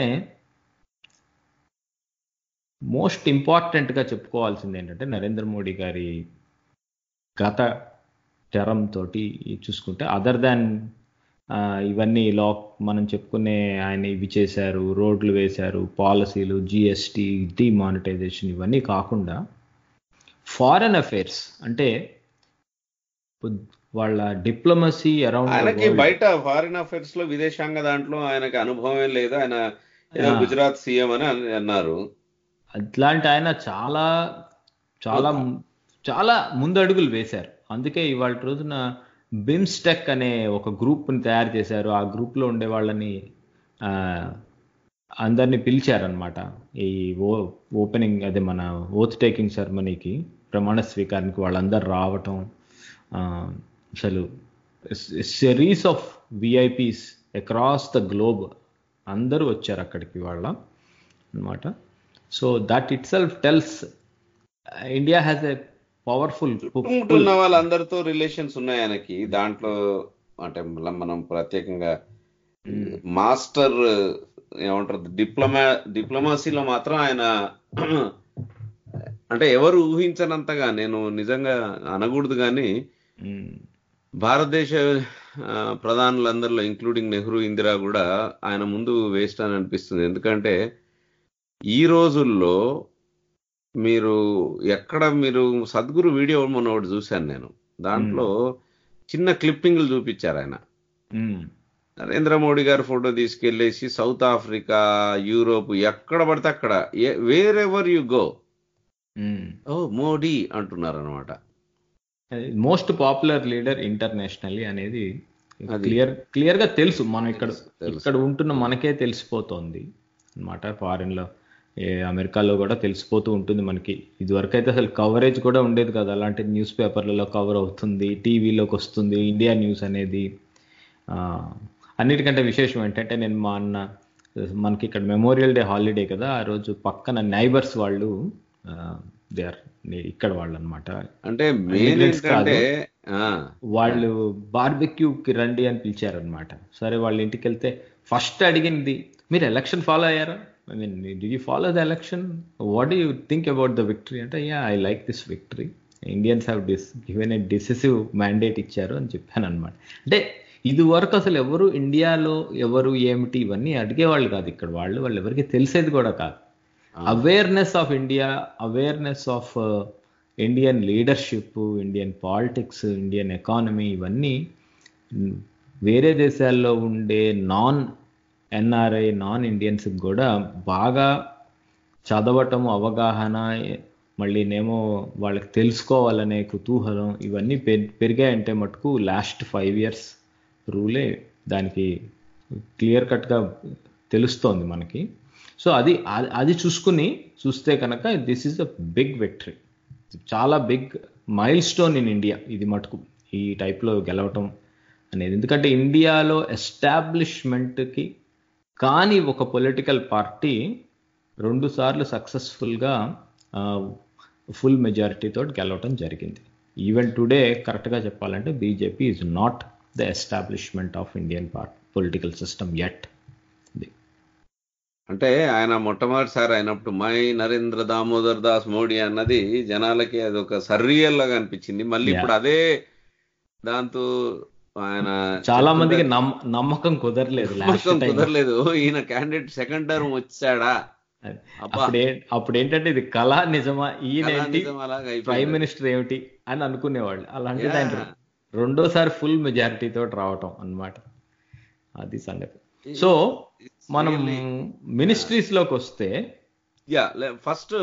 Speaker 5: మోస్ట్ ఇంపార్టెంట్గా చెప్పుకోవాల్సింది ఏంటంటే నరేంద్ర మోడీ గారి గత టర్మ్ తోటి చూసుకుంటే అదర్ దాన్ ఇవన్నీ లా మనం చెప్పుకునే ఆయన ఇవి చేశారు, రోడ్లు వేశారు, పాలసీలు, జిఎస్టీ, డిమానిటైజేషన్ ఇవన్నీ కాకుండా ఫారెన్ అఫైర్స్ అంటే వాళ్ళ డిప్లొమసీ అరౌండ్
Speaker 4: ఆయనకి బయట ఫారిన్ అఫైర్స్ లో విదేశాంగ దాంట్లో ఆయనకి అనుభవం లేదు. ఆయన గుజరాత్ సీఎం అని అన్నారు.
Speaker 5: అట్లాంటి ఆయన చాలా చాలా చాలా ముందడుగులు వేశారు. అందుకే ఇవాళ రోజున బిమ్స్టెక్ అనే ఒక గ్రూప్ని తయారు చేశారు. ఆ గ్రూప్లో ఉండే వాళ్ళని అందరినీ పిలిచారనమాట ఈ ఓ ఓపెనింగ్ అదే మన ఓత్ టేకింగ్ సెరమనీకి, ప్రమాణ స్వీకారానికి వాళ్ళందరూ రావటం. అసలు series of VIPs across the globe అందరూ వచ్చారు అక్కడికి వాళ్ళ అనమాట. So that itself tells India has a powerful
Speaker 4: ఉంటున్న వాళ్ళందరితో రిలేషన్స్ ఉన్నాయి ఆయనకి. దాంట్లో అంటే మనం ప్రత్యేకంగా మాస్టర్ ఏమంటారు డిప్లొమా డిప్లొమసీలో మాత్రం ఆయన అంటే ఎవరు ఊహించనంతగా, నేను నిజంగా అనకూడదు కానీ భారతదేశ ప్రధానులందరిలో ఇంక్లూడింగ్ నెహ్రూ, ఇందిరా కూడా ఆయన ముందు వేస్ట్ అని అనిపిస్తుంది. ఎందుకంటే ఈ రోజుల్లో మీరు ఎక్కడ మీరు సద్గురు వీడియో మొన్న ఒకటి చూశాను నేను, దాంట్లో చిన్న క్లిప్పింగ్లు చూపించారు ఆయన. నరేంద్ర మోడీ గారు ఫోటో తీసుకెళ్లేసి సౌత్ ఆఫ్రికా, యూరోప్ ఎక్కడ పడితే అక్కడ wherever you go oh Modi అంటున్నారు అనమాట.
Speaker 5: మోస్ట్ పాపులర్ లీడర్ ఇంటర్నేషనల్లీ అనేది క్లియర్ క్లియర్ గా తెలుసు. మనం ఇక్కడ ఇక్కడ ఉంటున్న మనకే తెలిసిపోతుంది అనమాట. ఫారిన్ లో అమెరికాలో కూడా తెలిసిపోతూ ఉంటుంది మనకి. ఇదివరకు అయితే అసలు కవరేజ్ కూడా ఉండేది కదా, అలాంటి న్యూస్ పేపర్లలో కవర్ అవుతుంది, టీవీలోకి వస్తుంది ఇండియా న్యూస్ అనేది. అన్నిటికంటే విశేషం ఏంటంటే నేను మా అన్న మనకి ఇక్కడ మెమోరియల్ డే హాలిడే కదా, ఆ రోజు పక్కన నైబర్స్ వాళ్ళు దే ఆర్ ఇక్కడ వాళ్ళు అనమాట.
Speaker 4: అంటే
Speaker 5: వాళ్ళు బార్బెక్యూకి రండి అని పిలిచారనమాట. సరే వాళ్ళ ఇంటికి వెళ్తే ఫస్ట్ అడిగింది మీరు ఎలక్షన్ ఫాలో అయ్యారా, I mean, did you follow the election? What do you think about the victory? అంటే yeah, I like this victory. Indians have dis given a decisive mandate ఇచ్చారు అని చెప్పాను అనమాట. అంటే ఇది వరకు అసలు ఎవరు ఇండియాలో ఎవరు ఏమిటి ఇవన్నీ అడిగేవాళ్ళు కాదు ఇక్కడ. వాళ్ళు వాళ్ళు ఎవరికి తెలిసేది కూడా కాదు. Awareness of India, awareness of Indian leadership, Indian politics, Indian economy ఇవన్నీ వేరే దేశాల్లో ఉండే నాన్ ఎన్ఆర్ఐ నాన్ ఇండియన్స్ కూడా బాగా చదవటం, అవగాహన, మళ్ళీనేమో వాళ్ళకి తెలుసుకోవాలనే కుతూహలం ఇవన్నీ పెరిగాయంటే మటుకు లాస్ట్ ఫైవ్ ఇయర్స్ రూలే దానికి క్లియర్ కట్గా తెలుస్తోంది మనకి. సో అది అది చూసుకుని చూస్తే కనుక this is a big victory, చాలా big milestone in India ఇది మటుకు, ఈ టైప్లో గెలవటం అనేది. ఎందుకంటే ఇండియాలో ఎస్టాబ్లిష్మెంట్కి కానీ ఒక పొలిటికల్ పార్టీ రెండు సార్లు సక్సెస్ఫుల్గా ఫుల్ మెజారిటీతో గెలవటం జరిగింది. ఈవెన్ టుడే కరెక్ట్గా చెప్పాలంటే BJP is not the establishment of Indian party political system yet.
Speaker 4: అంటే ఆయన మొట్టమొదటిసారి అయినప్పుడు మై నరేంద్ర దామోదర్ దాస్ మోడీ అన్నది జనాలకి అది ఒక సర్రియల్ లాగా అనిపించింది. మళ్ళీ ఇప్పుడు అదే దాంతో ఆయన
Speaker 5: చాలా మందికి నమ్మకం కుదరలేదు
Speaker 4: నమ్మకం కుదరలేదు ఈయన క్యాండిడేట్ సెకండ్ టర్మ్ వచ్చాడా.
Speaker 5: అప్పుడే అప్పుడు ఏంటంటే ఇది కళ నిజమా, ఈయన ప్రైమ్ మినిస్టర్ ఏమిటి అని అనుకునేవాళ్ళు. అలాంటిది ఆయన రెండోసారి ఫుల్ మెజారిటీతో రావటం అన్నమాట, అది సంగతి. సో మనం మినిస్ట్రీస్ లోకి వస్తే
Speaker 4: యా ఫస్ట్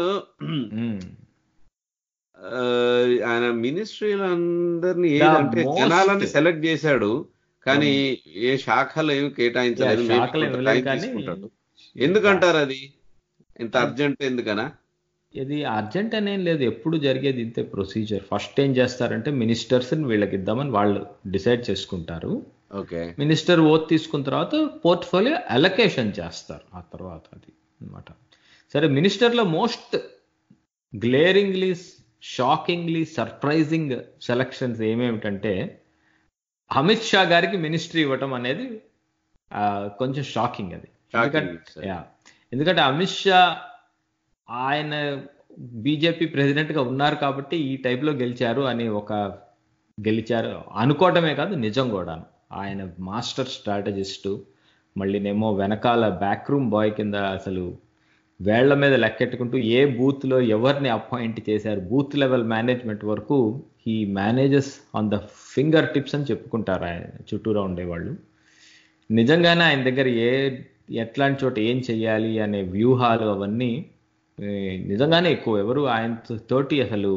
Speaker 4: ఆయన మినిస్ట్రీలు అందరినీ ఏదంటే జనాలని సెలెక్ట్ చేశాడు, కానీ ఏ శాఖలు ఏమి కేటాయించలేదు. ఎందుకంటారు అది ఇంత అర్జెంట్ ఎందుకనా?
Speaker 5: ఇది అర్జెంట్ అనేం లేదు, ఎప్పుడు జరిగేది ఇంతే ప్రొసీజర్. ఫస్ట్ ఏం చేస్తారంటే మినిస్టర్స్ వీళ్ళకి ఇద్దామని వాళ్ళు డిసైడ్ చేసుకుంటారు.
Speaker 4: ఓకే,
Speaker 5: మినిస్టర్ ఓత్ తీసుకున్న తర్వాత పోర్ట్ఫోలియో అలొకేషన్ చేస్తారు ఆ తర్వాత, అది అనమాట. సరే, మినిస్టర్లో most glaringly shockingly surprising selections ఏమేమిటంటే అమిత్ షా గారికి మినిస్ట్రీ ఇవ్వటం అనేది కొంచెం షాకింగ్. అది ఎందుకంటే ఎందుకంటే అమిత్ షా ఆయన బీజేపీ ప్రెసిడెంట్ గా ఉన్నారు కాబట్టి ఈ టైప్లో గెలిచారు అని ఒక గెలిచారు అనుకోవటమే కాదు, నిజం కూడా. ఆయన మాస్టర్ స్ట్రాటజిస్టు, మళ్ళీనేమో వెనకాల బ్యాక్ రూమ్ బాయ్ కింద అసలు వేళ్ల మీద లెక్కెట్టుకుంటూ ఏ బూత్లో ఎవరిని అపాయింట్ చేశారు, బూత్ లెవెల్ మేనేజ్మెంట్ వరకు ఈ manages on the fingertips అని చెప్పుకుంటారు ఆయన చుట్టూరా ఉండేవాళ్ళు. నిజంగానే ఆయన దగ్గర ఏ ఎట్లాంటి చోట ఏం చెయ్యాలి అనే వ్యూహాలు అవన్నీ నిజంగానే ఎక్కువ. ఎవరు ఆయన తోటి అసలు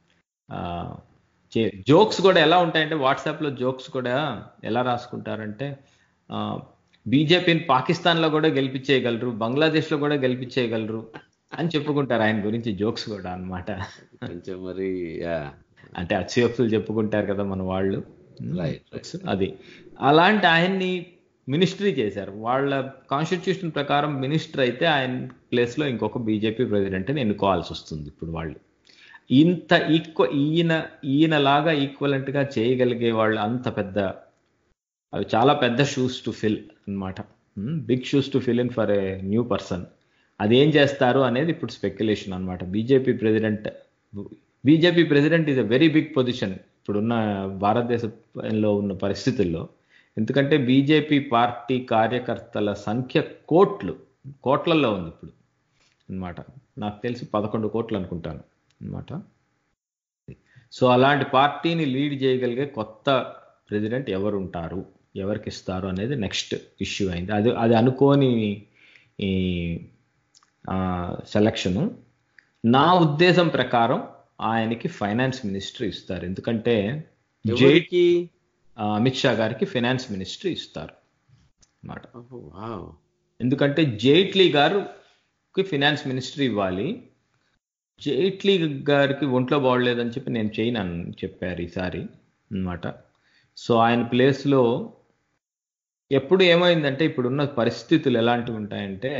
Speaker 5: జోక్స్ కూడా ఎలా ఉంటాయంటే వాట్సాప్లో జోక్స్ కూడా ఎలా రాసుకుంటారంటే బీజేపీని పాకిస్తాన్లో కూడా గెలిపించేయగలరు, బంగ్లాదేశ్లో కూడా గెలిపించేయగలరు అని చెప్పుకుంటారు ఆయన గురించి జోక్స్ కూడా అన్నమాట.
Speaker 4: మరి
Speaker 5: అంటే అత్యోక్తులు చెప్పుకుంటారు కదా మన వాళ్ళు, అది. అలాంటి ఆయన్ని మినిస్ట్రీ చేశారు. వాళ్ళ కాన్స్టిట్యూషన్ ప్రకారం మినిస్టర్ అయితే ఆయన ప్లేస్లో ఇంకొక బీజేపీ ప్రెసిడెంట్ని ఎన్నుకోవాల్సి వస్తుంది ఇప్పుడు వాళ్ళు. ఇంత ఈక్వ ఈయన ఈయనలాగా ఈక్వలెంట్గా చేయగలిగే వాళ్ళు అంత పెద్ద, అవి చాలా పెద్ద షూస్ టు ఫిల్ అన్నమాట, big shoes to fill in for a new person. అదేం చేస్తారు అనేది ఇప్పుడు స్పెక్యులేషన్ అన్నమాట. BJP president BJP president is a very big position ఇప్పుడున్న భారతదేశంలో ఉన్న పరిస్థితుల్లో. ఎందుకంటే బీజేపీ పార్టీ కార్యకర్తల సంఖ్య కోట్లు కోట్లలో ఉంది ఇప్పుడు అన్నమాట. నాకు తెలిసి పదకొండు కోట్లు అనుకుంటాను అన్నమాట. సో అలాంటి పార్టీని లీడ్ చేయగలిగే కొత్త ప్రెసిడెంట్ ఎవరు ఉంటారు, ఎవరికి ఇస్తారు అనేది నెక్స్ట్ ఇష్యూ అయింది. అది అది అనుకోని ఈ సెలక్షను. నా ఉద్దేశం ప్రకారం ఆయనకి ఫైనాన్స్ మినిస్ట్రీ ఇస్తారు. ఎందుకంటే జైట్లీ అమిత్ షా గారికి ఫైనాన్స్ మినిస్ట్రీ ఇస్తారు అన్నమాట. ఎందుకంటే జైట్లీ గారికి ఫైనాన్స్ మినిస్ట్రీ ఇవ్వాలి. జైట్లీ గారికి ఒంట్లో బాగోలేదని చెప్పి నేను చేయను అని చెప్పారు ఈసారి అన్నమాట. సో ఆయన ప్లేస్లో ఎప్పుడు ఏమైందంటే ఇప్పుడున్న పరిస్థితులు ఎలాంటివి ఉంటాయంటే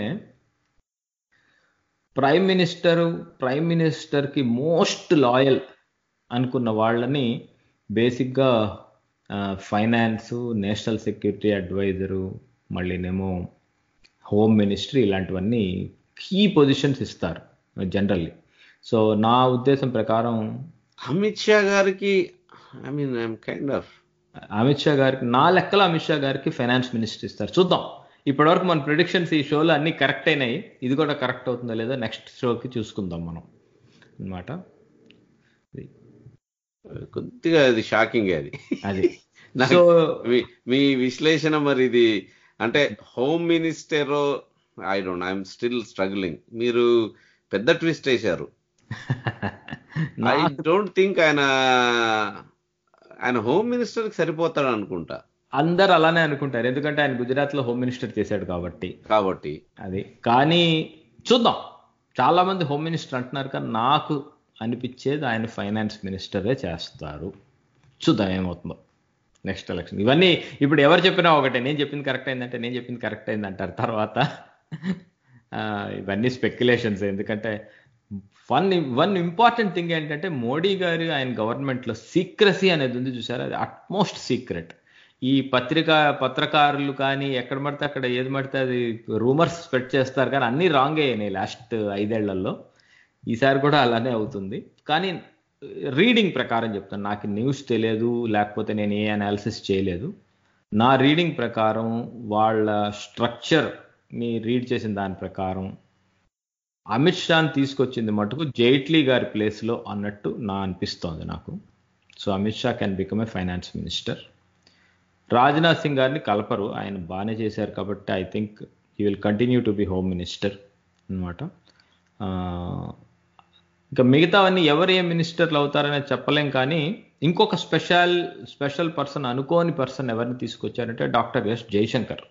Speaker 5: ప్రైమ్ మినిస్టరు ప్రైమ్ మినిస్టర్కి మోస్ట్ లాయల్ అనుకున్న వాళ్ళని బేసిక్గా ఫైనాన్సు, నేషనల్ సెక్యూరిటీ అడ్వైజరు, మళ్ళీనేమో హోమ్ మినిస్ట్రీ, ఇలాంటివన్నీ కీ పొజిషన్స్ ఇస్తారు జనరల్లీ. సో నా ఉద్దేశం ప్రకారం
Speaker 4: అమిత్ షా గారికి I mean I'm kind of
Speaker 5: Amit Shah గారికి నా లెక్కలో అమిత్ షా గారికి ఫైనాన్స్ మినిస్టర్ ఇస్తారు. చూద్దాం. ఇప్పటివరకు మన ప్రిడిక్షన్స్ ఈ షోలో అన్ని కరెక్ట్ అయినాయి. ఇది కూడా కరెక్ట్ అవుతుందో లేదో నెక్స్ట్ షోకి చూసుకుందాం మనం అన్నమాట.
Speaker 4: కొద్దిగా అది షాకింగ్ అది
Speaker 5: అది
Speaker 4: సో మీ విశ్లేషణ మరి ఇది అంటే home minister I don't I'm still struggling. మీరు పెద్ద ట్విస్ట్ వేశారు. ఐ డోంట్ థింక్ ఆయన ఆయన హోమ్ మినిస్టర్ కి సరిపోతాడు అనుకుంటా.
Speaker 5: అందరు అలానే అనుకుంటారు, ఎందుకంటే ఆయన గుజరాత్ లో హోమ్ మినిస్టర్ చేశాడు కాబట్టి
Speaker 4: కాబట్టి
Speaker 5: అది. కానీ చూద్దాం, చాలా మంది హోమ్ మినిస్టర్ అంటున్నారు, కానీ నాకు అనిపించేది ఆయన ఫైనాన్స్ మినిస్టరే చేస్తారు. చూద్దాం ఏమవుతుందో నెక్స్ట్ ఎలక్షన్. ఇవన్నీ ఇప్పుడు ఎవరు చెప్పినా ఒకటే, నేను చెప్పింది కరెక్ట్ అయిందంటే నేను చెప్పింది కరెక్ట్ అయింది అంటారు తర్వాత. ఇవన్నీ స్పెక్యులేషన్స్. ఎందుకంటే వన్ వన్ ఇంపార్టెంట్ థింగ్ ఏంటంటే మోడీ గారు ఆయన గవర్నమెంట్లో సీక్రసీ అనేది ఉంది చూసారు, అది అట్మోస్ట్ సీక్రెట్. ఈ పత్రికా పత్రకారులు కానీ ఎక్కడ పడితే అక్కడ ఏది పడితే అది రూమర్స్ స్ప్రెడ్ చేస్తారు, కానీ అన్నీ రాంగ్ అయ్యాయి లాస్ట్ ఐదేళ్లలో. ఈసారి కూడా అలానే అవుతుంది. కానీ రీడింగ్ ప్రకారం చెప్తాను, నాకు న్యూస్ తెలియదు, లేకపోతే నేను ఏ అనాలిసిస్ చేయలేదు. నా రీడింగ్ ప్రకారం వాళ్ళ స్ట్రక్చర్ని రీడ్ చేసిన దాని ప్రకారం అమిత్ షాని తీసుకొచ్చింది మటుకు జైట్లీ గారి ప్లేస్లో అన్నట్టు నా అనిపిస్తోంది నాకు. So Amit Shah can become a finance minister. Rajnath Singh గారిని కలపరు, ఆయన బాగానే చేశారు కాబట్టి I think he will continue to be home minister అనమాట. ఇంకా మిగతావన్నీ ఎవరు ఏ మినిస్టర్లు అవుతారనేది చెప్పలేం, కానీ ఇంకొక స్పెషల్ స్పెషల్ పర్సన్, అనుకోని పర్సన్ ఎవరిని తీసుకొచ్చారంటే డాక్టర్ ఎస్ జయశంకర్.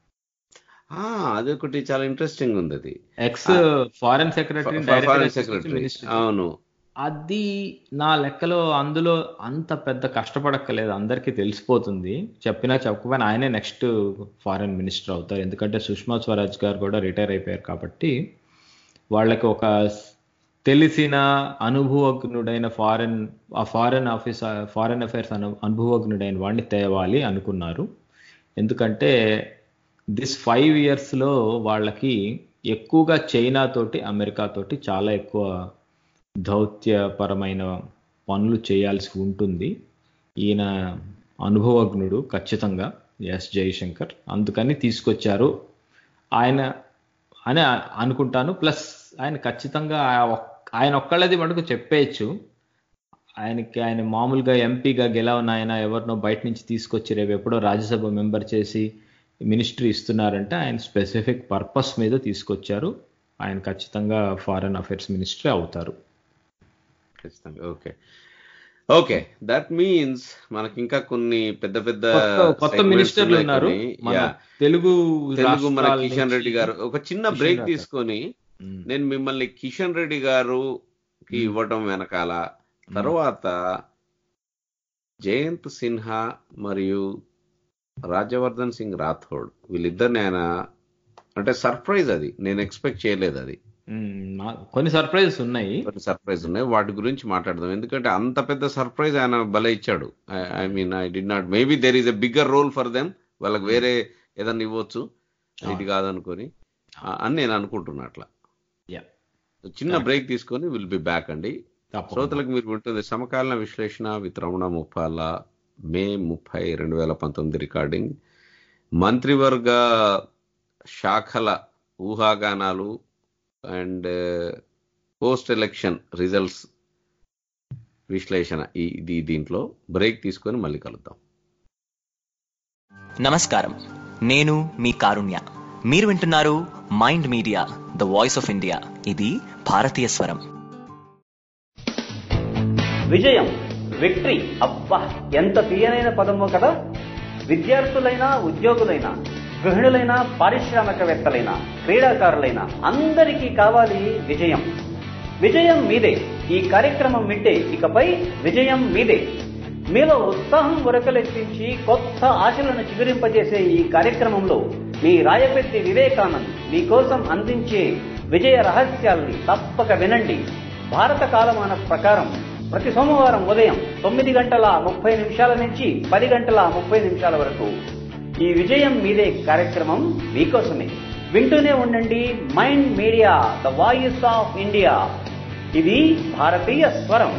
Speaker 4: అదొకటి చాలా ఇంట్రెస్టింగ్ ఉంది. అది
Speaker 5: ఎక్స్ ఫారెన్ సెక్రటరీ,
Speaker 4: అవును.
Speaker 5: అది నా లెక్కలో అందులో అంత పెద్ద కష్టపడక్కలేదు, అందరికీ తెలిసిపోతుంది. చెప్పినా చెప్పకపోయినా ఆయనే నెక్స్ట్ ఫారెన్ మినిస్టర్ అవుతారు, ఎందుకంటే సుష్మా స్వరాజ్ గారు కూడా రిటైర్ అయిపోయారు కాబట్టి వాళ్ళకి ఒక తెలిసిన అనుభవజ్ఞుడైన ఫారెన్ ఆ ఫారెన్ ఆఫీస్ ఫారెన్ అఫైర్స్ అను అనుభవజ్ఞుడైన వాడిని తేవాలి అనుకున్నారు. ఎందుకంటే దిస్ ఫైవ్ ఇయర్స్లో వాళ్ళకి ఎక్కువగా చైనా తోటి అమెరికా తోటి చాలా ఎక్కువ దౌత్యపరమైన పనులు చేయాల్సి ఉంటుంది. ఈయన అనుభవజ్ఞుడు ఖచ్చితంగా ఎస్ జయశంకర్, అందుకని తీసుకొచ్చారు ఆయన అని అనుకుంటాను. ప్లస్ ఆయన ఖచ్చితంగా ఆయన ఒక్కళ్ళది మటుకు చెప్పేయచ్చు, ఆయనకి ఆయన మామూలుగా ఎంపీగా గెలవని ఆయన ఎవరినో బయట నుంచి తీసుకొచ్చి రేపు ఎప్పుడో రాజ్యసభ మెంబర్ చేసి మినిస్ట్రీ ఇస్తున్నారంటే ఆయన స్పెసిఫిక్ పర్పస్ మీద తీసుకొచ్చారు. ఆయన ఖచ్చితంగా ఫారెన్ అఫైర్స్ మినిస్టర్ అవుతారు.
Speaker 4: ఓకే ఓకే దట్ మీన్స్ మనకి ఇంకా కొన్ని పెద్ద పెద్ద
Speaker 5: కొత్త మినిస్టర్లు ఉన్నారు. తెలుగు
Speaker 4: తెలుగు మన కిషన్ రెడ్డి గారు. ఒక చిన్న బ్రేక్ తీసుకొని నేను మిమ్మల్ని కిషన్ రెడ్డి గారుకి ఇవ్వటం వెనకాల తర్వాత జయంత్ సిన్హా మరియు రాజ్యవర్ధన్ సింగ్ రాథోడ్ వీళ్ళిద్దరిని ఆయన అంటే సర్ప్రైజ్, అది నేను ఎక్స్పెక్ట్ చేయలేదు. అది
Speaker 5: కొన్ని సర్ప్రైజెస్ ఉన్నాయి
Speaker 4: కొన్ని సర్ప్రైజ్ ఉన్నాయి వాటి గురించి మాట్లాడదాం. ఎందుకంటే అంత పెద్ద సర్ప్రైజ్ ఆయన భలే ఇచ్చాడు. I mean I'd not maybe there is a bigger role for them, వాళ్ళకి వేరే ఏదన్నా ఇవ్వచ్చు ఇది కాదనుకొని అని నేను అనుకుంటున్నా. అట్లా చిన్న బ్రేక్ తీసుకొని విల్ బి బ్యాక్ అండి. శ్రోతలకు మీరు వింటుంది సమకాలీన విశ్లేషణ విత్ రమణ ముప్పాల, మే ముప్పై రెండు వేల పంతొమ్మిది రికార్డింగ్. మంత్రివర్గ శాఖల ఊహాగానాలు అండ్ పోస్ట్ ఎలక్షన్ రిజల్ట్స్ విశ్లేషణ ఇది దీంట్లో బ్రేక్ తీసుకొని మళ్ళీ కలుద్దాం.
Speaker 9: నమస్కారం, నేను మీ కారుణ్య. మీరు వింటున్నారు mind media the voice of India. ఇది భారతీయ స్వరం.
Speaker 10: విజయం, విక్టరీ, అబ్బా ఎంత తీయనైన పదమో కదా. విద్యార్థులైనా ఉద్యోగులైనా గృహిణులైనా పారిశ్రామికవేత్తలైనా క్రీడాకారులైనా అందరికీ కావాలి విజయం. విజయం మీదే. ఈ కార్యక్రమం వింటే ఇకపై విజయం మీదే. మీలో ఉత్సాహం ఉరకలెత్తించి కొత్త ఆశలను చిగురింపజేసే ఈ కార్యక్రమంలో మీ రాయపెట్టి వివేకానంద్ మీకోసం అందించే విజయ రహస్యాల్ని తప్పక వినండి. భారత కాలమాన ప్రకారం ప్రతి సోమవారం ఉదయం తొమ్మిది గంటల ముప్పై నిమిషాల నుంచి పది గంటల ముప్పై నిమిషాల వరకు ఈ విజయం మీదే కార్యక్రమం మీకోసమే. వింటూనే ఉండండి mind media the voice of India. ఇది భారతీయ స్వరం.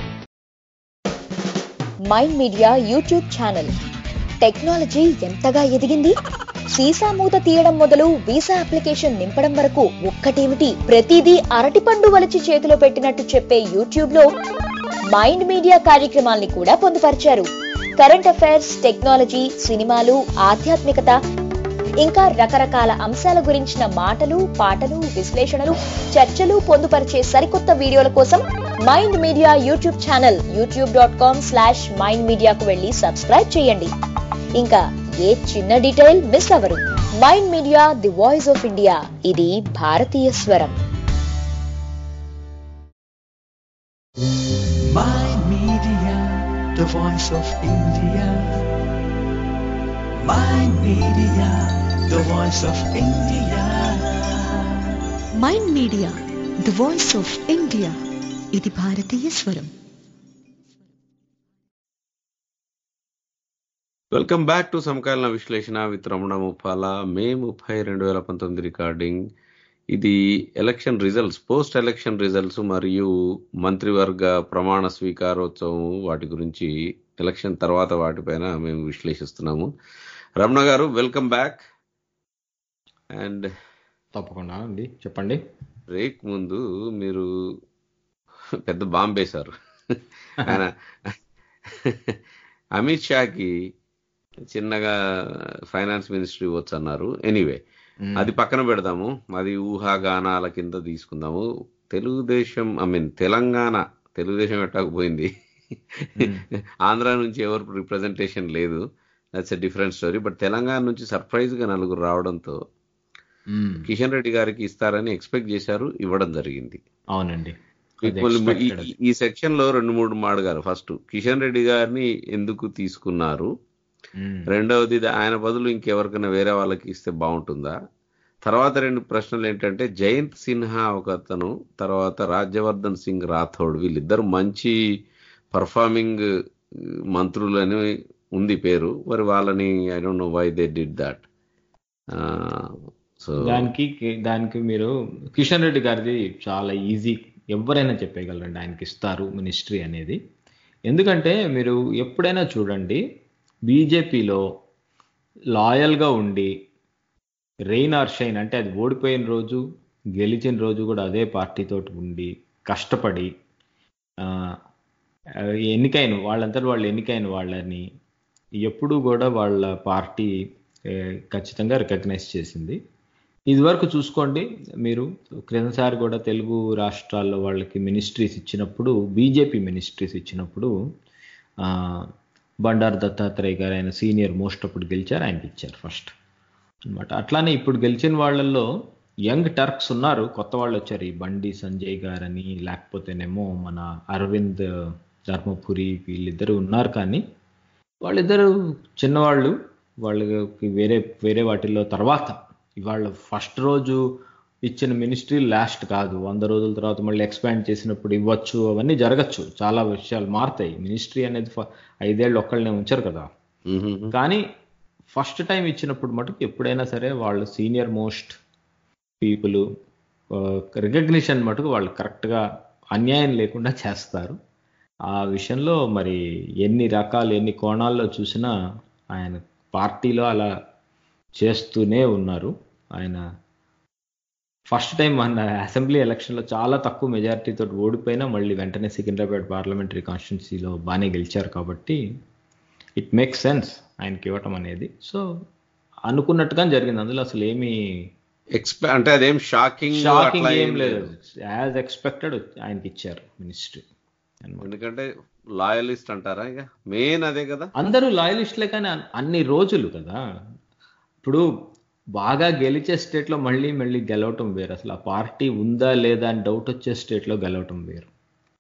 Speaker 8: Mind media YouTube channel. Technology ఎంతగా ఎదిగింది. సీసా మూత తీయడం మొదలు వీసా అప్లికేషన్ నింపడం వరకు ఒక్కటేమిటి, ప్రతిదీ అరటిపండు వలిచి చేతిలో పెట్టినట్టు చెప్పే యూట్యూబ్ లో మైండ్ మీడియా కార్యక్రమాల్ని కూడా పొందుపరిచారు. కరెంట్ అఫైర్స్, టెక్నాలజీ, సినిమాలు, ఆధ్యాత్మికత, ఇంకా రకరకాల అంశాల గురించిన మాటలు, పాటలు, విశ్లేషణలు, చర్చలు పొందుపరిచే సరికొత్త వీడియోల కోసం mind media YouTube channel YouTube dot com slash mind మీడియాకు వెళ్లి సబ్స్క్రైబ్ చేయండి. ఇంకా ఏ చిన్న డీటెయిల్ మిస్ అవ్వరు. Mind media the voice of India. ఇది భారతీయ స్వరం.
Speaker 1: Mind Media, the voice of India. Mind Media, the voice of India.
Speaker 2: Mind media the voice of India. ఇది భారతీయ స్వరం.
Speaker 4: వెల్కమ్ బ్యాక్ టు సమకాలీన విశ్లేషణ విత్ రమణ ముప్పాల మే ముప్పై రెండు వేల పంతొమ్మిది రికార్డింగ్. ఇది election results, post election results మరియు మంత్రివర్గ ప్రమాణ స్వీకారోత్సవం, వాటి గురించి ఎలక్షన్ తర్వాత వాటిపైన మేము విశ్లేషిస్తున్నాము. రమణ గారు వెల్కమ్ బ్యాక్. అండ్
Speaker 5: తప్పకుండా అండి, చెప్పండి.
Speaker 4: బ్రేక్ ముందు మీరు పెద్ద బాంబ్ వేశారు. ఆయన అమిత్ షాకి చిన్నగా ఫైనాన్స్ మినిస్ట్రీ ఇవ్వచ్చు అన్నారు. ఎనీవే, అది పక్కన పెడదాము, అది ఊహాగానాల కింద తీసుకుందాము. తెలుగుదేశం ఐ మీన్ తెలంగాణ, తెలుగుదేశం ఎట్టకపోయింది, ఆంధ్ర నుంచి ఎవరు రిప్రజెంటేషన్ లేదు, that's a different story. But Telangana నుంచి సర్ప్రైజ్ గా నలుగురు రావడంతో కిషన్ రెడ్డి గారికి ఇస్తారని ఎక్స్పెక్ట్ చేశారు, ఇవ్వడం జరిగింది.
Speaker 5: అవునండి.
Speaker 4: ఈ సెక్షన్ లో రెండు మూడు మాడగారు. ఫస్ట్, కిషన్ రెడ్డి గారిని ఎందుకు తీసుకున్నారు, రెండవది ఆయన బదులు ఇంకెవరికైనా వేరే వాళ్ళకి ఇస్తే బాగుంటుందా, తర్వాత రెండు ప్రశ్నలు ఏంటంటే జయంత్ సిన్హా ఒక అతను, తర్వాత రాజ్యవర్ధన్ సింగ్ రాథోడ్, వీళ్ళిద్దరు మంచి పర్ఫార్మింగ్ మంత్రులు అని ఉంది పేరు, మరి వాళ్ళని I don't know why they did that. So
Speaker 5: దానికి దానికి మీరు కిషన్ రెడ్డి గారిది చాలా ఈజీ, ఎవరైనా చెప్పగలరండి ఆయనకి ఇస్తారు మినిస్ట్రీ అనేది. ఎందుకంటే మీరు ఎప్పుడైనా చూడండి, బీజేపీలో లాయల్గా ఉండి రెయిన్ ఆర్ షైన్ అంటే అది ఓడిపోయిన రోజు గెలిచిన రోజు కూడా అదే పార్టీతో ఉండి కష్టపడి ఎన్నికైన వాళ్ళంతా వాళ్ళు ఎన్నికైన వాళ్ళని ఎప్పుడూ కూడా వాళ్ళ పార్టీ ఖచ్చితంగా రికగ్నైజ్ చేసింది. ఇదివరకు చూసుకోండి మీరు, క్రిందసారి కూడా తెలుగు రాష్ట్రాల్లో వాళ్ళకి మినిస్ట్రీస్ ఇచ్చినప్పుడు, బీజేపీ మినిస్ట్రీస్ ఇచ్చినప్పుడు బండారు దత్తాత్రేయ గారు, ఆయన సీనియర్ మోస్ట్ అప్పుడు గెలిచారు, ఆయనకి ఇచ్చారు ఫస్ట్ అనమాట. అట్లానే ఇప్పుడు గెలిచిన వాళ్ళల్లో యంగ్ టర్క్స్ ఉన్నారు, కొత్త వాళ్ళు వచ్చారు, ఈ బండి సంజయ్ గారని, లేకపోతేనేమో మన అరవింద్ ధర్మపురి, వీళ్ళిద్దరు ఉన్నారు. కానీ వాళ్ళిద్దరు చిన్నవాళ్ళు, వాళ్ళకి వేరే వేరే వాటిల్లో తర్వాత ఇవాళ ఫస్ట్ రోజు ఇచ్చిన మినిస్ట్రీ లాస్ట్ కాదు, వంద రోజుల తర్వాత మళ్ళీ ఎక్స్పాండ్ చేసినప్పుడు ఇవ్వచ్చు, అవన్నీ జరగచ్చు, చాలా విషయాలు మారుతాయి. మినిస్ట్రీ అనేది ఐదేళ్ళు ఒక్కళ్ళనే ఉంచారు కదా. కానీ ఫస్ట్ టైం ఇచ్చినప్పుడు మటుకు ఎప్పుడైనా సరే వాళ్ళు సీనియర్ మోస్ట్ పీపుల్ రికగ్నిషన్ మటుకు వాళ్ళు కరెక్ట్గా అన్యాయం లేకుండా చేస్తారు. ఆ విషయంలో మరి ఎన్ని రకాలు ఎన్ని కోణాల్లో చూసినా ఆయన పార్టీలో అలా చేస్తూనే ఉన్నారు. ఆయన ఫస్ట్ టైం మన అసెంబ్లీ ఎలక్షన్లో చాలా తక్కువ మెజారిటీతో ఓడిపోయినా మళ్ళీ వెంటనే సికింద్రాబాద్ పార్లమెంటరీ కాన్స్టిట్యున్సీలో బాగానే గెలిచారు. కాబట్టి ఇట్ మేక్స్ సెన్స్ ఆయనకి ఇవ్వటం అనేది. సో అనుకున్నట్టుగా జరిగింది, అందులో అసలు ఏమి
Speaker 4: ఎక్స్పెక్ట్ అంటే అదేం షాకింగ్
Speaker 5: షాకింగ్ ఏం లేదు, యాజ్ ఎక్స్పెక్టెడ్ ఆయనకి ఇచ్చారు మినిస్ట్రీ.
Speaker 4: ఎందుకంటే లాయలిస్ట్ అంటారా, ఇక మెయిన్ అదే కదా,
Speaker 5: అందరూ లాయలిస్ట్లే. కానీ అన్ని రోజులు కదా, ఇప్పుడు బాగా గెలిచే స్టేట్లో మళ్ళీ మళ్ళీ గెలవటం వేరు, అసలు ఆ పార్టీ ఉందా లేదా అని డౌట్ వచ్చే స్టేట్లో గెలవటం వేరు.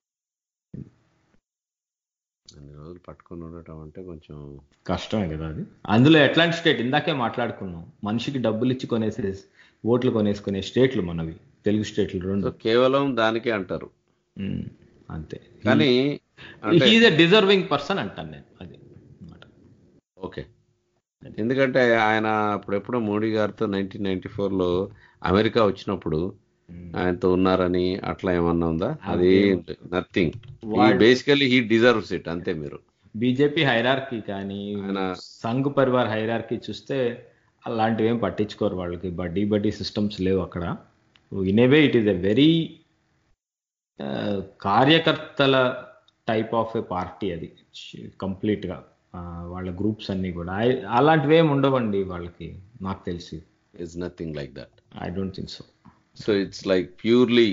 Speaker 4: అన్ని రోజులు పట్టుకుని ఉండటం అంటే కొంచెం
Speaker 5: కష్టమే కదా అది. అందులో ఎట్లాంటి స్టేట్, ఇందాకే మాట్లాడుకున్నాం, మనిషికి డబ్బులు ఇచ్చి కొనేసే ఓట్లు కొనేసుకునే స్టేట్లు మనవి, తెలుగు స్టేట్లు రెండు.
Speaker 4: కేవలం దానికే అంటారు
Speaker 5: అంతే.
Speaker 4: కానీ
Speaker 5: హీఈస్ ఎ డిజర్వింగ్ పర్సన్ అంటాను నేను, అది అన్నమాట.
Speaker 4: ఓకే, ఎందుకంటే ఆయన అప్పుడెప్పుడో మోడీ గారితో నైన్టీన్ నైన్టీ ఫోర్ లో అమెరికా వచ్చినప్పుడు ఆయనతో ఉన్నారని అట్లా ఏమన్నా ఉందా? అది nothing, basically he deserves it అంతే. మీరు
Speaker 5: బీజేపీ హైరార్కీ కానీ సంఘ్ పరివార్ హైరార్కీ చూస్తే అలాంటివి ఏం పట్టించుకోరు, వాళ్ళకి బడ్డీ బడ్డీ సిస్టమ్స్ లేవు అక్కడ. In a way it is a very కార్యకర్తల టైప్ ఆఫ్ ఏ పార్టీ అది కంప్లీట్గా. వాళ్ళ గ్రూప్స్ అన్నీ కూడా అలాంటివి ఏమి ఉండవండి వాళ్ళకి, నాకు తెలిసి.
Speaker 4: It's nothing like that,
Speaker 5: I don't think so.
Speaker 4: So it's like purely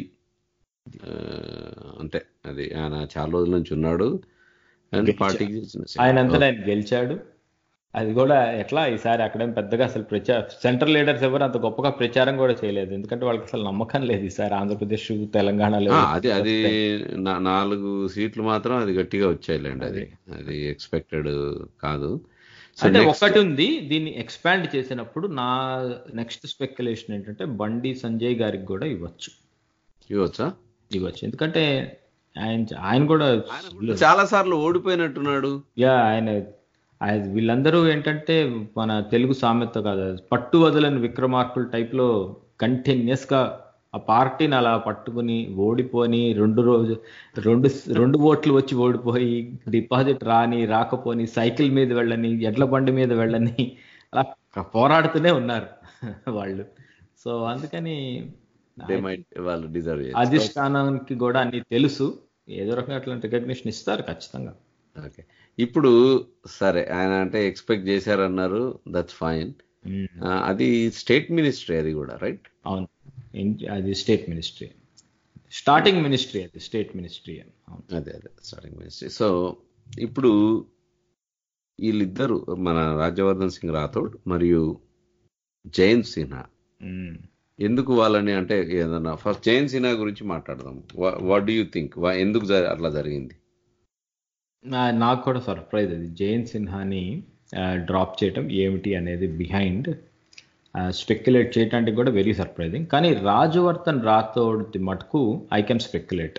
Speaker 4: అంటే అది ఆయన చాలా రోజుల నుంచి ఉన్నాడు అండ్ పార్టీకి
Speaker 5: ఆయన అంతా ఆయన గెలిచాడు. అది కూడా ఎట్లా ఈసారి అక్కడేం పెద్దగా అసలు ప్రచార సెంట్రల్ లీడర్స్ ఎవరు అంత గొప్పగా ప్రచారం కూడా చేయలేదు, ఎందుకంటే వాళ్ళకి అసలు నమ్మకం లేదు ఈసారి ఆంధ్రప్రదేశ్ తెలంగాణలో.
Speaker 4: అది అది నాలుగు సీట్లు మాత్రం అది గట్టిగా వచ్చాయిలేండి, అది అది ఎక్స్పెక్టెడ్ కాదు.
Speaker 5: అంటే ఒకటి ఉంది, దీన్ని ఎక్స్పాండ్ చేసినప్పుడు నా నెక్స్ట్ స్పెక్యులేషన్ ఏంటంటే బండి సంజయ్ గారికి కూడా ఇవ్వచ్చు.
Speaker 4: ఇవ్వచ్చా?
Speaker 5: ఇవ్వచ్చు, ఎందుకంటే ఆయన ఆయన కూడా
Speaker 4: చాలా సార్లు ఓడిపోయినట్టున్నాడు.
Speaker 5: యా, ఆయన అది వీళ్ళందరూ ఏంటంటే మన తెలుగు సామెత కాదు, పట్టు వదలని విక్రమార్కుల టైప్లో కంటిన్యూస్గా ఆ పార్టీని అలా పట్టుకుని ఓడిపోని రెండు రోజు రెండు రెండు ఓట్లు వచ్చి ఓడిపోయి డిపాజిట్ రాని రాకపోని సైకిల్ మీద వెళ్ళని ఎడ్ల బండి మీద వెళ్ళని అలా పోరాడుతూనే ఉన్నారు వాళ్ళు. సో అందుకని
Speaker 4: వాళ్ళు డిజర్వ్
Speaker 5: అధిష్టానానికి కూడా అన్ని తెలుసు, ఏదో రకంగా అట్లాంటి రికగ్నిషన్ ఇస్తారు ఖచ్చితంగా.
Speaker 4: ఓకే, ఇప్పుడు సరే ఆయన అంటే ఎక్స్పెక్ట్ చేశారన్నారు, దట్స్ ఫైన్. అది స్టేట్ మినిస్ట్రీ అది కూడా, రైట్?
Speaker 5: అవును, అది స్టేట్ మినిస్ట్రీ, స్టార్టింగ్ మినిస్ట్రీ, అది స్టేట్ మినిస్ట్రీ.
Speaker 4: అదే అదే స్టార్టింగ్ మినిస్ట్రీ. సో ఇప్పుడు వీళ్ళిద్దరు మన రాజ్యవర్ధన్ సింగ్ రాథోడ్ మరియు జయంత్ సిన్హా, ఎందుకు వాళ్ళని అంటే ఏదన్నా ఫస్ట్ జయంత్ సిన్హా గురించి మాట్లాడదాం. వాట్ డూ యూ థింక్, ఎందుకు అట్లా జరిగింది?
Speaker 5: నాకు కూడా సర్ప్రైజ్ అది, జయంత్ సిన్హాని డ్రాప్ చేయటం ఏమిటి అనేది బిహైండ్ స్పెక్యులేట్ చేయటానికి కూడా వెరీ సర్ప్రైజింగ్. కానీ రాజ్యవర్ధన్ రాథోడ్ మటుకు ఐ కెన్ స్పెక్యులేట్.